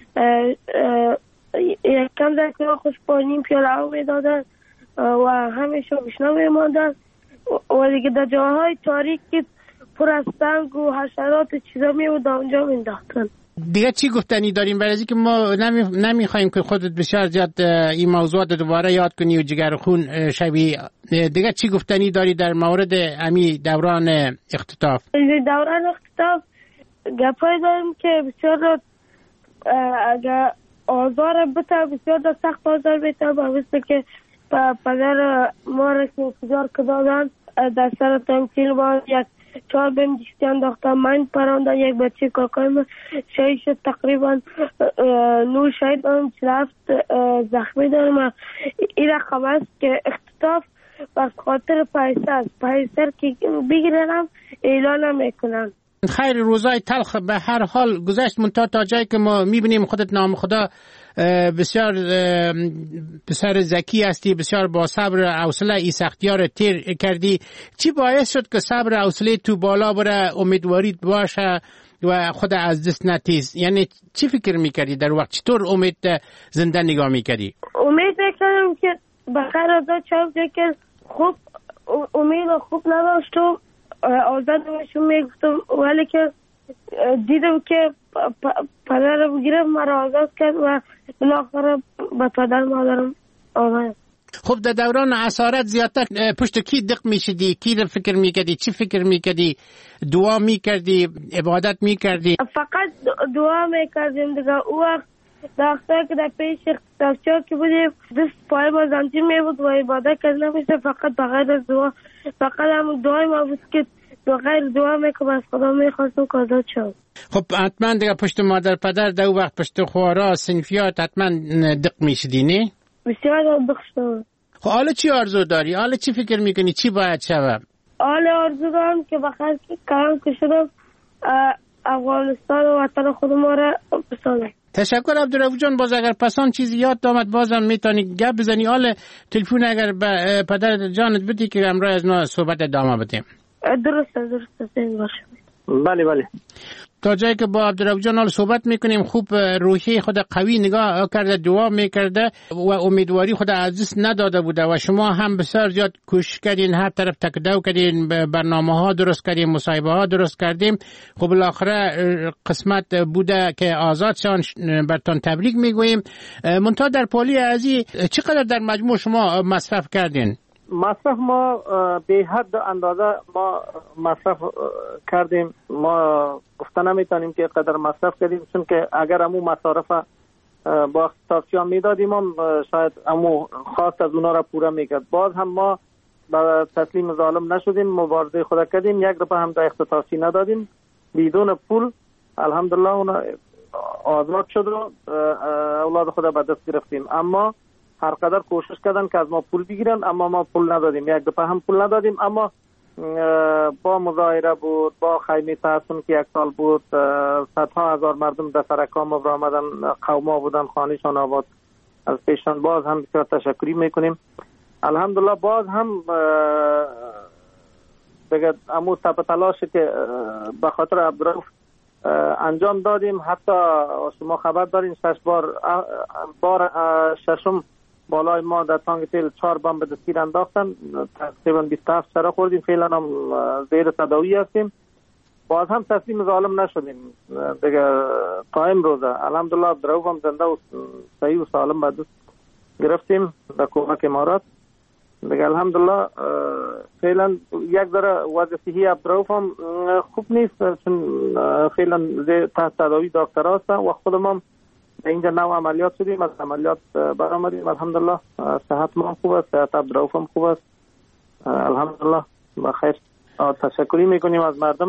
یک کم در که خوش پایین پیاله ها میدادن و همیشه بشنا میماندن و دیگه در جاهای تاریکی پر از سنگ و حشرات چیزا میبود اونجا مینداختن. دیگه چی گفتنی داریم؟ برای اینکه ما نمی نمیخوایم که خودت بسیار زیاد این موضوعات دوباره یاد کنی و جگر خون شوی. دیگه چی گفتنی داری در مورد امی دوران اختطاف؟ دوران اختطاف گپای داریم که بسیار اگر آزار بته، بسیار در سخت آزار بته، مثل که پدر ما را که انتظار کدادن در سر تمثیل با یک چهار بهم دیستی انداختن، من پراندن، یک بچه کاکای من شهید شد، تقریبا نور شهید دارم، چل هفت زخمی دارم. این رقم است که اختطاف بر خاطر پیسه است، پیسه که بگیرنم اعلان میکنن. خیر، روزای تلخ به هر حال گذشت، منتها تا جایی که ما میبینیم خودت نام خدا بسیار بسیار ذکی هستی، بسیار با صبر و حوصله ای سختی‌ها رو تیر کردی. چی باعث شد که صبر و حوصله تو بالا بره، امیدواریت باشه و خود از دست نتیز؟ یعنی چی فکر میکردی در وقت؟ چطور امید زنده نگاه میکردی؟ امید میکردم که بخیر آزاد شد، که خوب امید خوب نداشت و آزاد میشون میگفتم، ولی که دیدم که پدر بگیره مرا آزاد کرد و بالاخره به پدر مادرم آمد. خب در دوران اسارت زیادتر پشت کی دق میشدی؟ کی رو فکر میکردی؟ چی فکر میکردی؟ دعا میکردی؟ عبادت میکردی؟ فقط دعا میکردیم دیگه. او وقت داختر که در پیش اختطافچا که بودیم دست پای با زنجیر میبود و عبادت کرد نمیشه، فقط بغیر از دعا، فقط هم دعای ما بود که بغیر دعا میکنم از خدا میخواستم که آزاد شد. خب حتما دیگه پشت مادر پدر در وقت پشت خوارا صنفیات حتما دق میشدی نه؟ بسیار دق شد. خب حالا چی آرزو داری؟ حالا چی فکر میکنی؟ چی باید شود؟ حالا آرزو دارم که بخیر کلام که شدم افغانستان و وطن خود ما را بسازم. تشکر عبدالرؤوف جان. باز اگر پسان چیزی یاد آمد بازم میتونی گپ بزنی. حالا تلفن اگر به پدر جانت بدی که امروز از ما صحبت ادامه بدیم. درسته درسته این باشه. بله بله. تا جایی که با عبدالرؤوف جان حال صحبت میکنیم، خوب روحی خود قوی نگاه کرده، دعا میکرده و امیدواری خود از دست نداده بوده و شما هم بسیار زیاد کوشش کردین، هر طرف تکدو کردین، برنامه ها درست کردین، مصاحبه ها درست کردیم. خب بالاخره قسمت بوده که آزاد شان، برتان تبریک میگوییم. منتها در پالی ازی چقدر در مجموع شما مصرف کردین؟ مصرف ما به حد اندازه ما مصرف کردیم. ما گفته نمیتونیم که قدر مصرف کردیم، چون که اگر امو مصارف با اختطافچیان میدادیم هم شاید امو خواست از اونا را پوره میکرد. باز هم ما با تسلیم ظالم نشدیم، مبارزه خود کردیم، یک روپه هم در اختطافچی ندادیم، بدون پول الحمدلله اونا آزاد شد و اولاد خود به دست گرفتیم. اما هر قدر کوشش کردن که از ما پول بگیرن، اما ما پول ندادیم، یک دفعه هم پول ندادیم. اما با مظاهره بود، با خیمه تحسن که یک سال بود، صدها هزار مردم در سرکام را آمدن، قوما بودن، خانهشان آباد از پیشان. باز هم بسیار تشکری میکنیم. الحمدلله باز هم دیگه امو تپ تلاشی که به خاطر عبدالرؤوف انجام دادیم. حتی شما خبر دارین شش بار بار ششم بالای ما در تانگ تیل چهار بم به دستگیر انداختن، تقریبا بیست و هفت سره خوردیم، فعلا هم زیر تداوی هستیم. باز هم تسلیم ظالم نشدیم دیگه تا امروزه. الحمدلله عبدالرؤوف هم زنده و صحیح و سالم به دست گرفتیم به کمک امارات دیگه. الحمدلله فعلا یک ذره وضع صحی عبدالرؤوف هم خوب نیست، چون فعلا تحت تداوی دکتر هستن و خودم هم اینجا نو عملیات شدیم، از عملیات برآمدیم. الحمدلله صحت ما خوب است، صحت عبدالرؤوف هم خوب است الحمدلله بخیر. تشکری میکنیم از مردم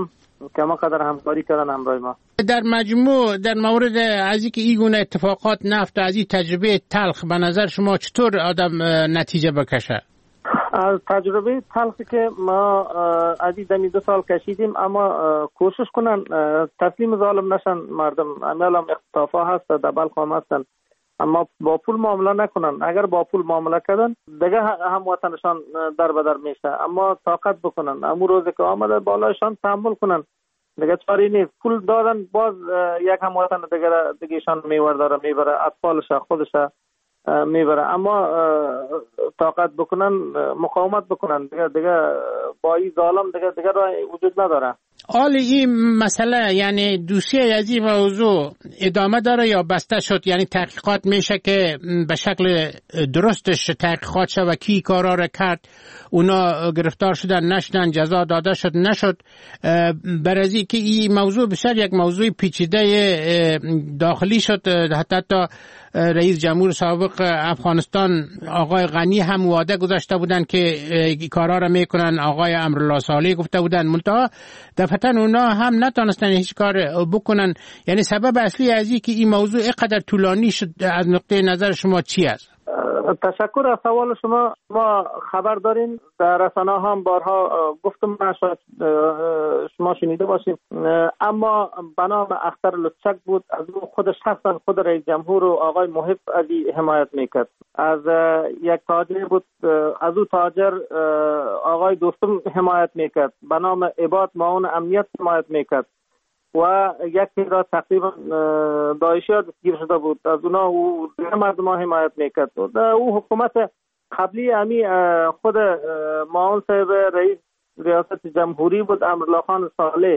که ما قدر همکاری کردن همراه ما. در مجموع در مورد از اینکه این گونه اتفاقات نفت از این تجربه تلخ به نظر شما چطور آدم نتیجه بکشه؟ از تجربه تلخی که ما از این دمی دو سال کشیدیم، اما کوشش کنن تسلیم ظالم نشن مردم. امیال هم اختطافا هست در بلخ هم هستن، اما با پول معامله نکنن. اگر با پول معامله کردن دیگه هم وطنشان در بدر میشه، اما طاقت بکنن. امو روزی که آمده بالایشان تحمل کنن، دیگه چاری نیست. پول دادن باز یک هم وطن دیگه دیگه شان میور داره میبره، اطفالش خودش میبره. اما طاقت بکنن، مقاومت بکنن، دیگه دیگه با این ظالم دیگه دیگه راه وجود نداره. حال این مسئله یعنی دوسیه از این موضوع ادامه داره یا بسته شد؟ یعنی تحقیقات میشه که به شکل درستش تحقیقات شد و کی کارا را کرد، اونا گرفتار شدن نشدن، جزا داده شد نشد. برای که این موضوع بسیار یک موضوع پیچیده داخلی شد. حتی تا رئیس جمهور سابق افغانستان آقای غنی هم وعده گذاشته بودن که کارا را میکنن، آقای امرالله صالح گفته بودن، منتها دفعتا اونا هم نتونستن هیچ کار بکنن. یعنی سبب اصلی از این که این موضوع اینقدر طولانی شد از نقطه نظر شما چی است؟ تشکر از سوال شما. ما خبر داریم، در رسانه هم بارها گفتم، شاید شما شنیده باشید، اما به نام اختر لطچک بود. از او خودش شخصا خود رئیس جمهور و آقای محب از حمایت میکرد. از یک تاجر بود، از او تاجر آقای دوستم حمایت میکرد. به نام عباد معاون امنیت حمایت میکرد و یک تعداد تقریبا داعشی ها دستگیر شده بود. از اونا او مردم ها حمایت میکرد. او حکومت قبلی امی خود معاون صاحب رئیس ریاست جمهوری بود، امرالله خان صالح.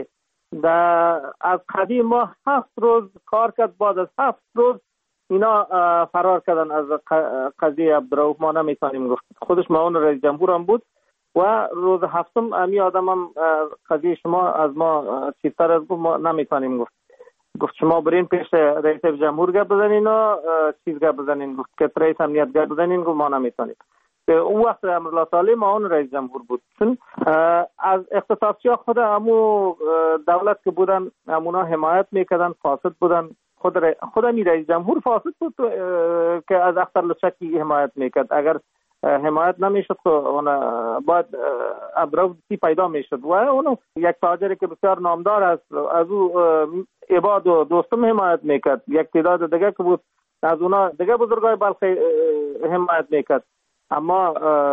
از قدیم ما هفت روز کار کرد، بعد از هفت روز اینا فرار کردن از قضیه عبدالرؤوف. ما نمیتونیم گفت، خودش معاون رئیس جمهور هم بود و روز هفتم امی آدم هم قضیه شما از ما چیزتر از گفت، ما نمیتونیم گفت. گفت شما برین پیش رئیس جمهور گپ بزنین و چیز گپ بزنین. گفت که رئیس امنیت گپ بزنین. گفت ما نمیتونیم. اون وقت امرالله صالح معاون رئیس جمهور بود. چون از اختطافچی ها خود همو دولت که بودن همونا حمایت میکردن، فاسد بودن. خود ر... خود امی رئیس جمهور فاسد بود که از اختر لطچکی حمایت میکرد. اگر حمایت نمیشد که اون باید عبدالرؤوف پیدا میشد. و اون یک تاجری که بسیار نامدار است، از او عباد و دوستم حمایت میکرد. یک تعداد دیگه که بود از اونا دیگه بزرگای بلخی حمایت میکرد. اما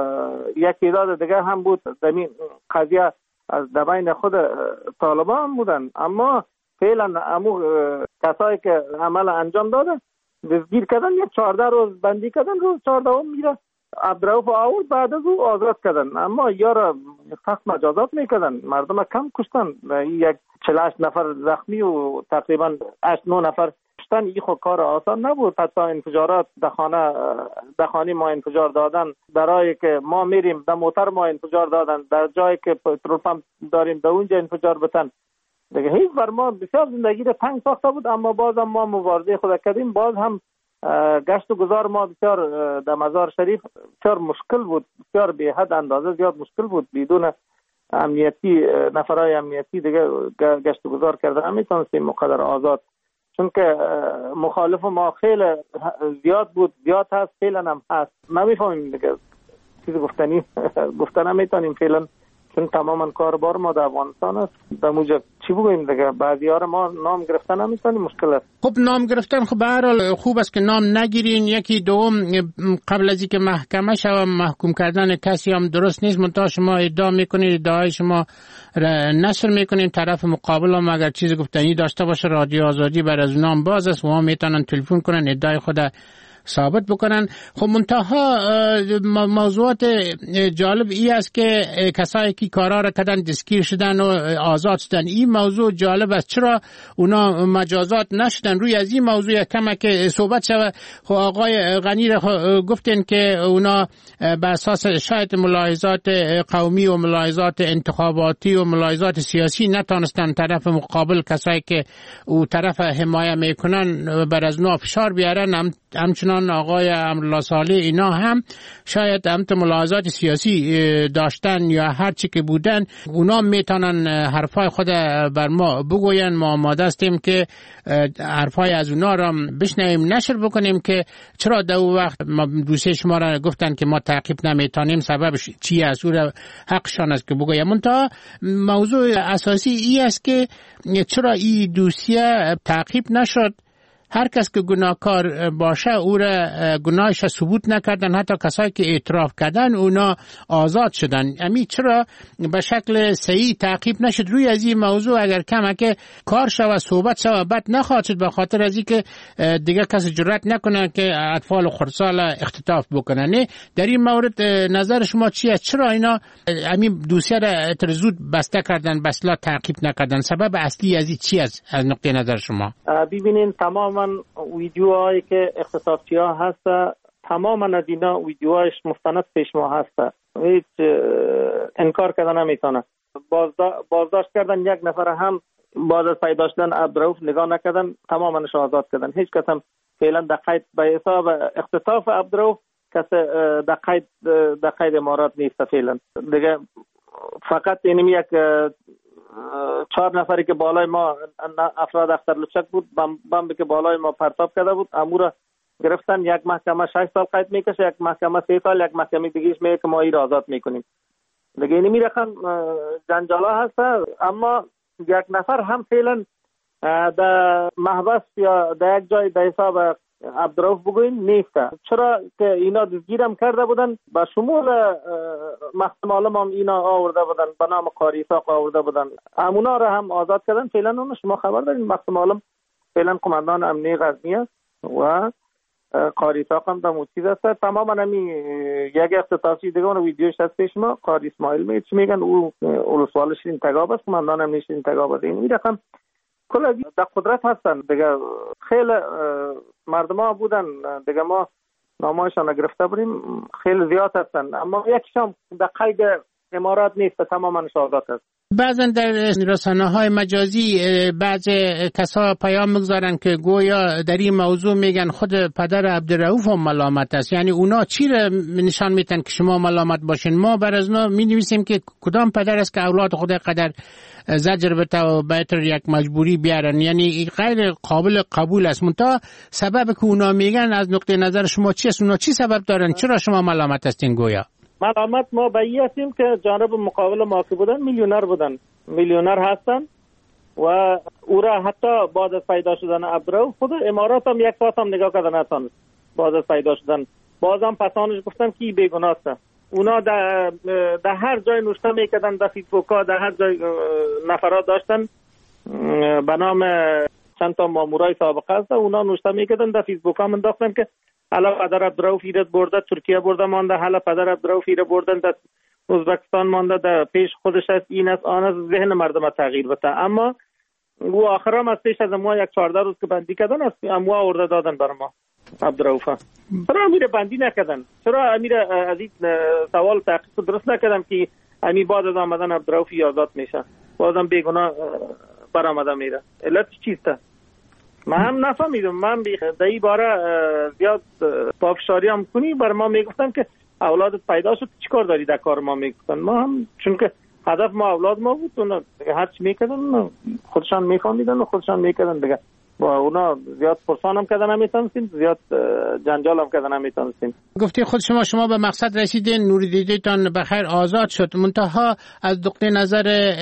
یک تعداد دیگه هم بود دمی قضیه از دبین خود طالبان هم بودن. اما فعلا امو کسایی که عمل انجام دادن دستگیر کردن، یک چهارده روز بندی کردن، روز چهارده هم میره عبدالرؤوف آورد، بعد از او آزاد کردن. اما یارا سخت مجازات میکردن، مردم کم کشتن. یک چهل و هشت نفر زخمی و تقریبا هشت نه نفر کشتن. این خود کار آسان نبود. حتی انفجارات در خانه در خانه ما انفجار دادن، برای که ما میریم در موتر ما انفجار دادن، در جایی که پترول پمپ داریم در اونجا انفجار بتن. دیگه هیچ بر ما بسیار زندگی را تنگ ساخته بود. اما باز هم ما مبارزه خود کردیم. باز هم گشت و گذار ما بسیار در مزار شریف بسیار مشکل بود، بسیار به حد اندازه زیاد مشکل بود. بدون امنیتی، نفرای امنیتی دیگه گشت و گذار کرده نمیتونستیم مقدر آزاد، چون که مخالف ما خیلی زیاد بود، زیاد هست، فعلا هم هست. نمیفهمیم دیگه چیز گفتنی گفتن نمیتونیم فعلا، چون تماما کاربار ما در افغانستان است. در موجب چی بگوییم دیگه، بعضی ها ما نام گرفتن نمیتونیم، مشکل است. خب نام گرفتن خب به هر حال خوب است که نام نگیرین. یکی دوم قبل از اینکه محکمه شوم محکوم کردن کسی هم درست نیست. منتها شما ادعا میکنید، ادعای شما نشر میکنین، طرف مقابل هم اگر چیز گفتنی داشته باشه رادیو آزادی بر از نام باز است و ما میتونن تلفن کنن ادعای خود ثابت بکنن. خب منتها موضوعات جالب ای است که کسایی که کارا را کردن دستگیر شدن و آزاد شدن. این موضوع جالب است، چرا اونا مجازات نشدن؟ روی از این موضوع کمه که صحبت شود. خب آقای غنی را گفتن که اونا بر اساس شاید ملاحظات قومی و ملاحظات انتخاباتی و ملاحظات سیاسی نتونستن طرف مقابل، کسایی که او طرف حمایت میکنن، بر از نو فشار بیارن. هم همچنان همچنان آقای امرالله صالح اینا هم شاید هم ملاحظات سیاسی داشتن یا هر چی که بودن، اونا میتونن حرفای خود بر ما بگوین. ما آماده هستیم که حرفای از اونا را بشنویم، نشر بکنیم که چرا در اون وقت دوسته شما را گفتن که ما تعقیب نمیتونیم، سببش چی است، او را حقشان است که بگویم. منتها موضوع اساسی ای است که چرا این دوسیه تعقیب نشد. هر کس که گناهکار باشه او را گناهش ثبوت نکردن، حتی کسایی که اعتراف کردن اونا آزاد شدن. امی چرا به شکل صحیح تعقیب نشد روی از این موضوع؟ اگر کمک کار شود، صحبت شود، بد نخواهد شد، به خاطر از این که دیگه کسی جرئت نکنه که اطفال خردسال اختطاف بکنن. نه در این مورد نظر شما چیه؟ چرا اینا امی دوسیه را ترزود بسته کردن، بسلا تعقیب نکردن؟ سبب اصلی از این چی است از نقطه نظر شما؟ ببینین تمام ویدیوهایی که اختطافچی ها هست، تماما از اینا ویدیوهایش مستند پیش ما هست، هیچ انکار کردن نمیتونه. بازداشت کردن یک نفر هم بعد از پیدا شدن عبدالرؤوف نگاه نکردن، تماماش آزاد کردن. هیچ کس هم فعلا در قید به حساب اختطاف عبدالرؤوف کس در قید در قید امارات نیست فعلا دیگه. فقط اینمی یک چهار نفری که بالای ما افراد اختر لچک بود، بمب که بالای ما پرتاب کرده بود، امورا گرفتن. یک محکمه شش سال قید میکشه، یک محکمه سه سال، یک محکمه دیگهش میگه که ما این را آزاد میکنیم دیگه. اینمی رقم جنجالا هست. اما یک نفر هم فعلا در محبس یا در یک جای در حساب عبدالرؤوف بگوین نیست. چرا که اینا دستگیرم کرده بودن، با شمول محکمه عالم هم اینا آورده بودن، به نام قاری اسحاق آورده بودن، همونا را هم آزاد کردن. فعلا اون شما خبر دارین محکمه عالم فعلا قماندان امنیه غزنی است و قاری اسحاق هم در موچیز است. تماما همی یک اختطافچی دیگه اون ویدیوش هست پیش ما، قاری اسماعیل می چی میگن، او اولوسوال شیرین تگاب است، قماندان امنیه شیرین تگاب است. این رقم کل از در قدرت هستن دیگه. خیلی مردم ها بودن دیگه، ما نامایشان گرفته بودیم، خیلی زیاد هستن، اما یکیشان در قید امارات نیست، تماما آزاد است. بعضا در رسانه های مجازی بعض کسا پیام میگذارن که گویا در این موضوع میگن خود پدر عبدالرؤوف هم ملامت است. یعنی اونا چی را نشان میتن که شما ملامت باشین؟ ما بر از اونا می نویسیم که کدام پدر است که اولاد خود قدر زجر بده و بهتر یک مجبوری بیارن. یعنی غیر قابل قبول است. منتها سبب که اونا میگن از نقطه نظر شما چی است؟ اونا چی سبب دارن؟ چرا شما ملامت هستین گویا؟ ملامت ما به این هستیم که جانب مقابل ما که بودن میلیونر بودن، میلیونر هستن و او را حتی بعد از پیدا شدن عبدالرؤوف خود امارات هم یک ساعت هم نگاه کردن نتان. بعد از پیدا شدن بازم پسانش گفتن که بیگناه است. اونا در, در هر جای نوشته میکردن، در فیسبوک ها در هر جای نفرات داشتن به نام چند تا مامورای سابقه است، اونا نوشته میکردن در فیسبوک ها منداختن که حالا پدر عبدالرؤوف ایراد برده ترکیه برده مانده، حالا پدر عبدالرؤوف ایراد بردن در ازبکستان مانده، در پیش خودش است، این است آن است، ذهن مردم تغییر بده. اما او آخر هم از پیش از ما یک چهارده روز که بندی کردن است، اموا آورده دادن بر ما عبدالرؤوف. چرا امیر بندی نکردن؟ چرا امیر از این سوال تحقیق درست نکردن که امی بعد از آمدن عبدالرؤوف آزاد میشه، بازم بیگناه برآمده میره؟ علت چیست؟ من هم نفهمیدم. من در این باره زیاد پافشاری هم کنی بر ما میگفتن که اولادت پیدا شد چیکار داری در کار ما میگفتن. ما هم چون که هدف ما اولاد ما بود، اونا هر چی میکردن خودشان میفهمیدن و خودشان میکردن دیگه. با اونا زیاد پرسان هم کردن نمیتونستیم، زیاد جنجال هم کردن نمیتونستیم. گفتی خود شما شما به مقصد رسیدین، نوری دیدیتان بخیر آزاد شد. منتها از نقطه نظر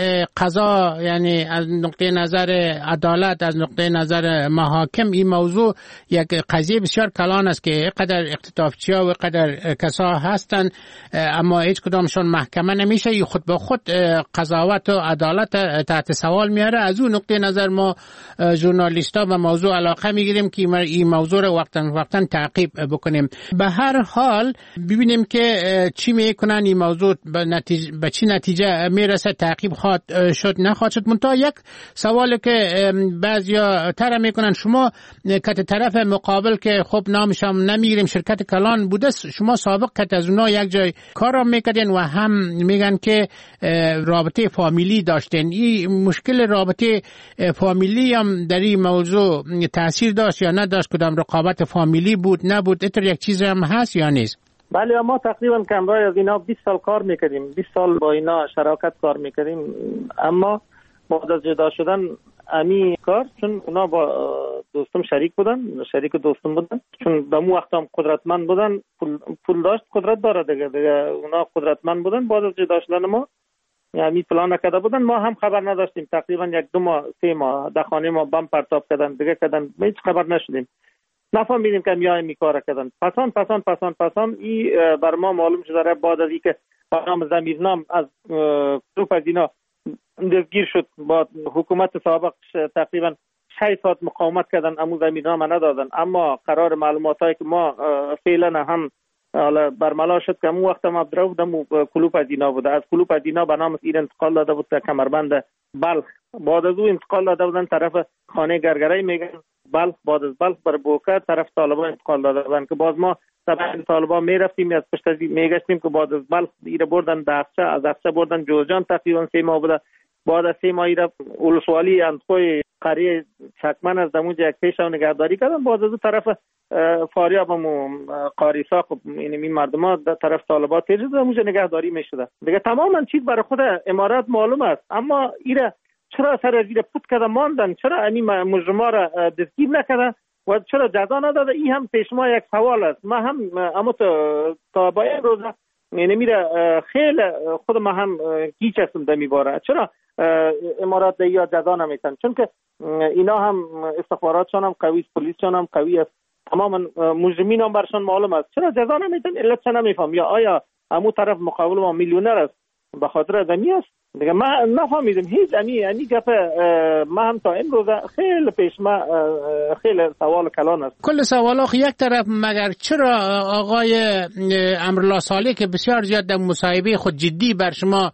قضا، یعنی از نقطه نظر عدالت، از نقطه نظر محاکم، این موضوع یک قضیه بسیار کلان است که قدر اختطافچی ها و قدر کسا هستن اما هیچ کدامشون محکمه نمیشه. ای خود به خود قضاوت و عدالت تحت سوال میاره. از اون نقطه نظر ما ژورنالیستا و موضوع علاقه میگیریم که این موضوع رو وقتا وقتا تعقیب بکنیم. به هر حال ببینیم که چی میکنن این موضوع به نتیجه به چی نتیجه میرسه، تعقیب خواهد شد نخواهد شد. منتها یک سوالی که بعضیا طرح میکنن، شما کت طرف مقابل که خب نامش هم نمیگیریم شرکت کلان بوده، شما سابق کت از اونها یک جای کارام میکردین و هم میگن که رابطه فامیلی داشتین. این مشکل رابطه فامیلی هم در این موضوع موضوع تاثیر داشت یا نداشت؟ کدام رقابت فامیلی بود نبود؟ اینطور یک چیز هم هست یا نیست؟ بله ما تقریبا کمرای از اینا بیست سال کار میکردیم، بیست سال با اینا شراکت کار میکردیم، اما بعد از جدا شدن امی کار چون اونا با دوستم شریک بودن، شریک دوستم بودن، چون دمو وقت هم قدرتمند بودن، پول, پول داشت، قدرت داره دیگه, دیگه اونا قدرتمند بودن. بعد از جدا شدن ما یعنی پلان نکرده بودن، ما هم خبر نداشتیم. تقریبا یک دو ماه سه ماه در خانه ما بم پرتاب کردن دیگه کردن، ما هیچ خبر نشدیم، نفهمیدیم که میای می کار کردن. پسان پسان پسان پسان ای بر ما معلوم شده بعد از اینکه برنامه ضمیرنام از گروه از اینا دستگیر شد، با حکومت سابق تقریبا شش ساعت مقاومت کردن، امو ضمیرنامه ندادن. اما قرار معلوماتایی که ما فعلا هم حالا برملا شد که امو وقت ما عبدالرؤوف دمو کلوپ از اینا بوده، از کلوپ از اینا به نام ایر انتقال داده بود تا کمربند بلخ. بعد از او انتقال داده بودن طرف خانه گرگرای میگن بلخ، بعد از بلخ بر بوکر طرف طالبان انتقال داده بودن که باز ما طبعا طالبان میرفتیم از پشت میگشتیم که بعد از بلخ ایره بردن دهقچه، از دهقچه بردن جوزجان، تقریبا سه ماه بوده. بعد از سه ماه ایره اولسوالی اندخوی قریه چکمن از دمونجا یک پیش نگهداری کردن. بعد از طرف فاریاب و قاری ساق یعنی این مردم ها در طرف طالبان تیر شده دمونجا نگهداری میشده دیگه. تماما چیز برای خود امارات معلوم است، اما ایره چرا سر زیر پوت کرده ماندن؟ چرا این مجرما را دستگیر نکرده و چرا جزا نداده؟ این هم پیش ما یک سوال است. ما هم اما تا با این روز یعنی میره خیلی خود ما هم گیج هستم در میباره چرا امارات یا جزا نمیتن، چون که اینا هم استخباراتشان هم قوی، پلیسشان هم قوی است، تماما مجرمین هم برشان معلوم است. چرا جزا نمیتن؟ علت چه نمیفهم؟ یا آیا همون طرف مقابل ما میلیونر است به خاطر دمی است دیگه؟ ما نفهمیدم هیچ. امی امی گپ ما هم تا این روز خیلی پیش ما خیلی سوال کلان است. کل سوالا یک طرف، مگر چرا آقای امرالله صالح که بسیار زیاد در مصاحبه خود جدی بر شما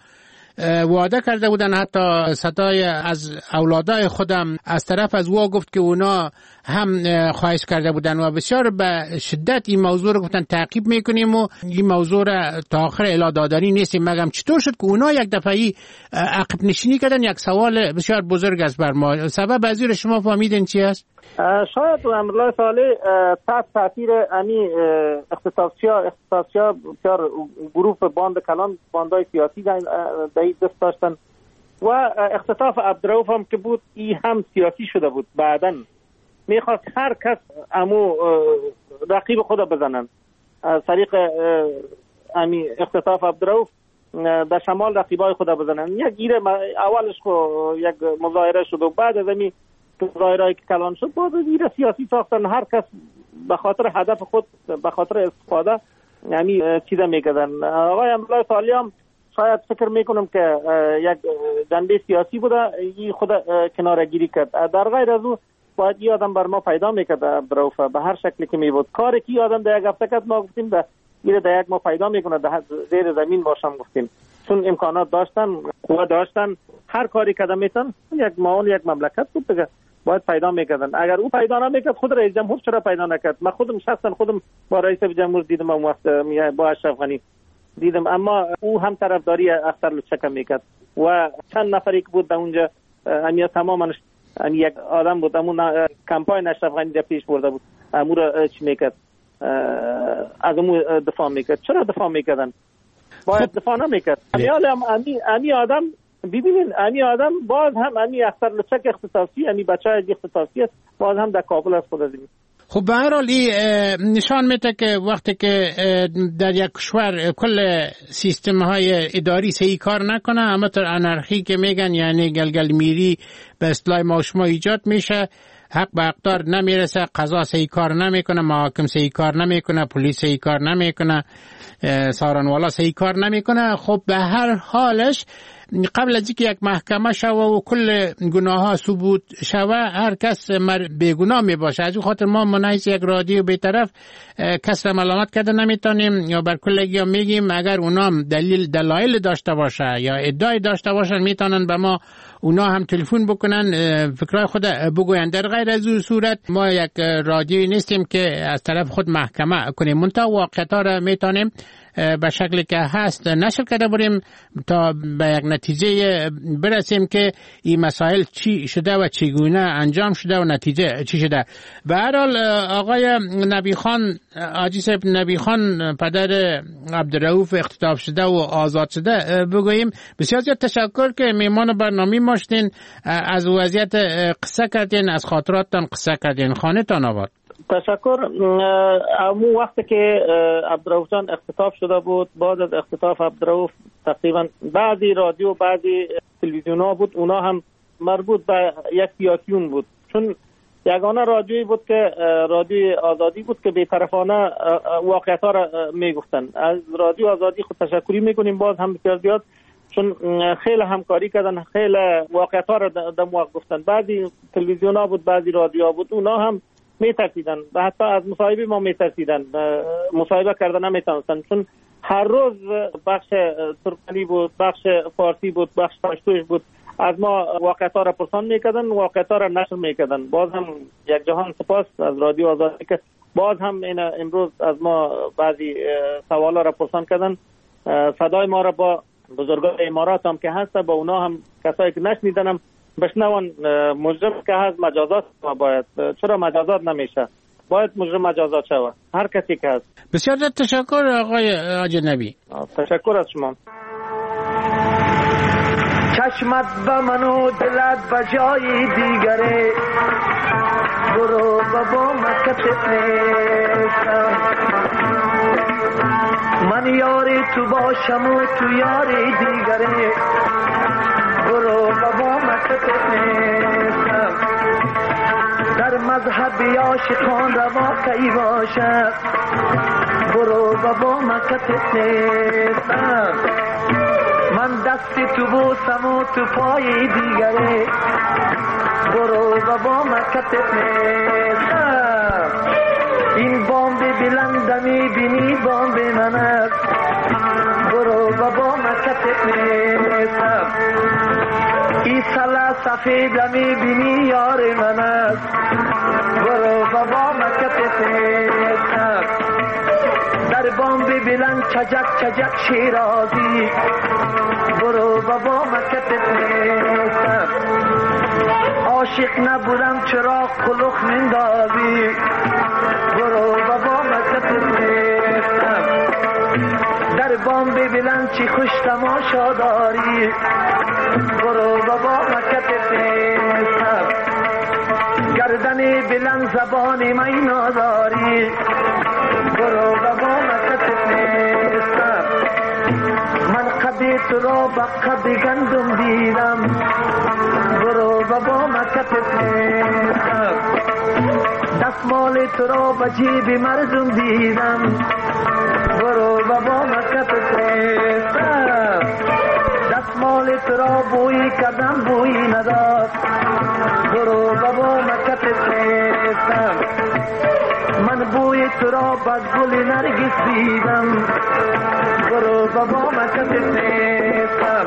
وعده کرده بودن، حتی صدای از اولادای خودم از طرف از او گفت که اونا هم خواهش کرده بودن و بسیار به شدت این موضوع رو گفتن تعقیب میکنیم و این موضوع رو تا آخر اعلام دادنی نیستیم. مگم چطور شد که اونا یک دفعی عقب نشینی کردن؟ یک سوال بسیار بزرگ است بر ما. سبب از این شما فهمیدین چی است؟ شاید امرالله صالح تحت تاثیر امی اختصاصیا اختصاصیا بسیار گروه باند کلان، باندای سیاسی در دست داشتن و اختطاف عبدالرؤوف هم که بود این هم سیاسی شده بود. بعدن میخواست هر کس امو رقیب خود بزنن. از طریق امی اختطاف عبدالرؤوف در شمال رقیبای خود بزنن. یک گیره اولش خو یک مظاهره شد و بعد از امی مظاهرهایی که کلان شد باز گیره سیاسی ساختن. هر کس به خاطر هدف خود، به خاطر استفاده امی چیزا میکردن. آقای امرالله صالح هم شاید فکر میکنم که یک جنبه سیاسی بوده، این خود کناره گیری کرد. در غیر از او باید این آدم بر ما پیدا میکرد عبدالرؤوف به هر شکلی که می بود. کاری که این آدم در یک هفته کرد ما گفتیم ده این در یک ما پیدا میکنه در زیر زمین باشم گفتیم، چون امکانات داشتن، قوه داشتن، هر کاری کده میتن. یک معاون یک مملکت بود دیگه، باید پیدا میکردن. اگر او پیدا نمیکرد خود رئیس جمهور چرا پیدا نکرد؟ من خودم شخصا خودم با رئیس جمهور دیدم اون وقت با اشرف غنی دیدم، اما او هم طرفداری اختر لچکه میکرد و چند نفری که بود در اونجا امیا تماما یک آدم بود امون کمپاین اشرف غنی در پیش برده بود، امو را چی میکرد؟ از امو دفاع میکرد. چرا دفاع میکردن؟ باید دفاع نمیکرد. امی امی آدم ببینین، امی آدم باز هم امی اختر لچک اختصاصی، امی بچه های اختصاصی است، باز هم در کابل است خود ازمی. خب به هر حال نشان میده که وقتی که در یک کشور کل سیستم های اداری صحیح کار نکنه، اما تر انارخی که میگن یعنی گلگل میری به اصطلاح ما شما ایجاد میشه، حق به اقدار نمیرسه، قضا صحیح کار نمیکنه، محاکم صحیح کار نمیکنه، پلیس صحیح کار نمیکنه، سارنوالا صحیح کار نمیکنه. خب به هر حالش قبل از اینکه یک محکمه شوه و کل گناه ها ثبوت شوه هر کس بیگناه می باشه. از این خاطر ما منحیث یک رادیو به طرف کس را ملامت کرده نمیتونیم یا بر کلگی ها میگیم اگر اونام دلیل دلایل داشته باشه یا ادعای داشته باشن میتونن به ما اونا هم تلفن بکنن فکرای خود بگوین. در غیر از اون صورت ما یک رادیویی نیستیم که از طرف خود محکمه کنیم، منتها واقعیت ها را میتونیم به شکلی که هست نشر کرده بریم تا به یک نتیجه برسیم که این مسائل چی شده و چگونه انجام شده و نتیجه چی شده. به هر حال آقای نبی خان، حاجی صاحب نبی خان، پدر عبدالرؤوف اختطاف شده و آزاد شده، بگوییم بسیار زیاد تشکر که میمان برنامه ما شدین، از وضعیت قصه کردین، از خاطراتتان قصه کردین. خانه تان آباد. تشکر. امو وقتی که عبدالرؤوف جان اختطاف شده بود، بعد از اختطاف عبدالرؤوف تقریبا بعضی رادیو بعضی تلویزیون ها بود، اونا هم مربوط به یک سیاسیون بود، چون یگانه رادیویی بود که رادیوی آزادی بود که بی‌طرفانه واقعیت ها را میگفتن. از رادیو آزادی خود تشکری میکنیم باز هم بسیار زیاد، چون خیلی همکاری کردن، خیلی واقعیت ها را در موقع گفتن. بعضی تلویزیون ها بود، بعضی رادیو ها بود، اونا هم میترسیدن و حتی از مصاحبه ما میترسیدن، مصاحبه کردن نمیتونستن، چون هر روز بخش ترکمنی بود، بخش فارسی بود، بخش پشتوش بود، از ما واقعیت ها را پرسان میکردن، واقعیت ها را نشر میکردن. باز هم یک جهان سپاس از رادیو آزادی که باز هم این امروز از ما بعضی سوالا را پرسان کردن. صدای ما را با بزرگان امارات هم که هست، با اونا هم کسایی که نشنیدن هم بشنون. مجرم که هست مجازات ما باید، چرا مجازات نمیشه؟ باید مجرم مجازات شود، هر کسی که هست. بسیار زیاد تشکر آقای حاجی نبی. تشکر از شما. چشمت به من و دلت به جای دیگره، برو بابا مکتب نیستم، من یاری تو باشم و تو یاری دیگره، برو بابا مکتب نیستم، در مذهب عاشقان روا کی باشد، برو بابا مکتب نیستم، من دستی تو بوسم و تو پای دیگره، برو بابا مکتب نیستم، این بامب بلند میبینی بامب من است، برو بابا مکتب نیستم، این سلا سفید میبینی یار من است، برو بابا مکتب نیستم، در بامب بلند چجک چجک شیرازی، برو بابا مکتب نیستم، عاشق نبودم چرا قلق مندازی، برو بابا مکتب نیستم، در بامب بلند چی خوش تماشا داری، برو بابا مکتب نیستم، گردن بلند زبان می نداری، برو بابا مکتب نیستم، من قد تو را به قد گندم دیدم، برو بابا مکتب نیستم، دستمال تو را به جیب مردم دیدم، برو بابا مکتب نیستم، دستمال تو را بوی کردم بوی نداد، برو بابا مکتب نیستم، من بوی تو را به گل نرگس دیدم، برو بابا مکتب نیستم،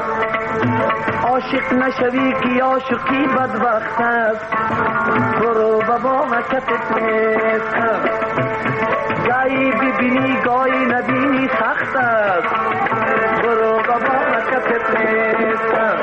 عاشق نشوی که عاشقی بدبخت است، برو بابا مکتب نیستم، گاهی ببینی گاهی نبینی سخت است، برو بابا مکتب نیستم،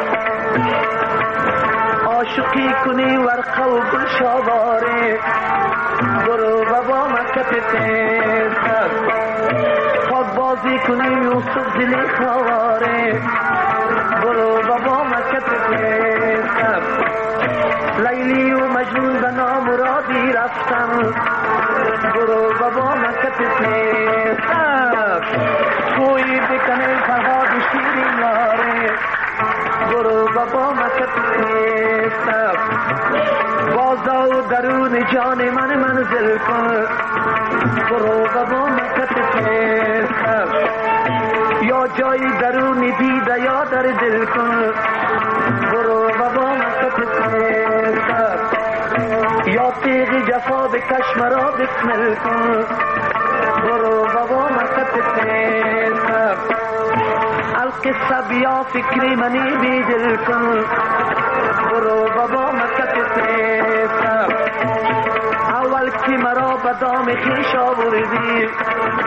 عاشقی کنی ورقه و گل شاواره، برو بابا مکتب نیستم، خود بازی کنی یوسف دلی خواره، برو بابا مکتب نیستم، لیلی و مجنون به نامرادی رفتم، برو بابا مکتب نیستم، کوی بکنه فرهاد شیرین یاره، برو بابا مکتب نیستم، بازا و درون جان من منزل کن، برو بابا مکتب نیستم، یا جایی درون دیده یا در دل کن، برو بابا مکتب نیستم، یا تیغ جفا بکش مرا بسمل کن، برو بابا مکتب نیستم، القصه بیا فکری منی بی دل کن، برو بابا مکتب نیستم، اول که مرا به دام خویش آوردی،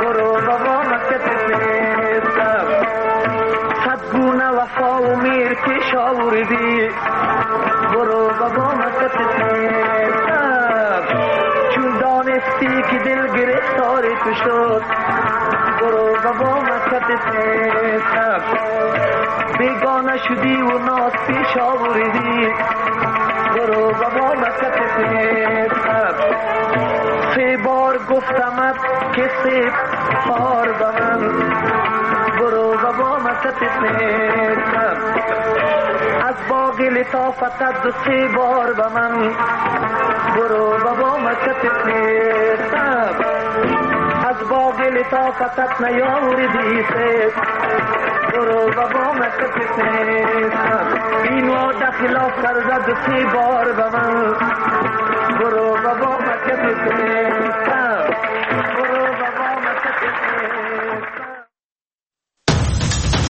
برو بابا مکت نیستم صد گونه وفا و میر پیش آوردی برو بابا مکت نیستم چون دانستی که دل گرفتاری تو شد برو بابا مکت نیستم بیگانه شدی و ناز پیش آوردی برو بابا مکت نیستم سه بار گفتمت که سه بار به من برو بابا مکت نیستم از باغ لطافتت دو سه بار به من برو بابا مکت نیستم از باغ لطافتت نیاوردی سه برو بابا مکت نیستم این وعده خلاف کرده دو سه بار به من برو بابا مکت نیستم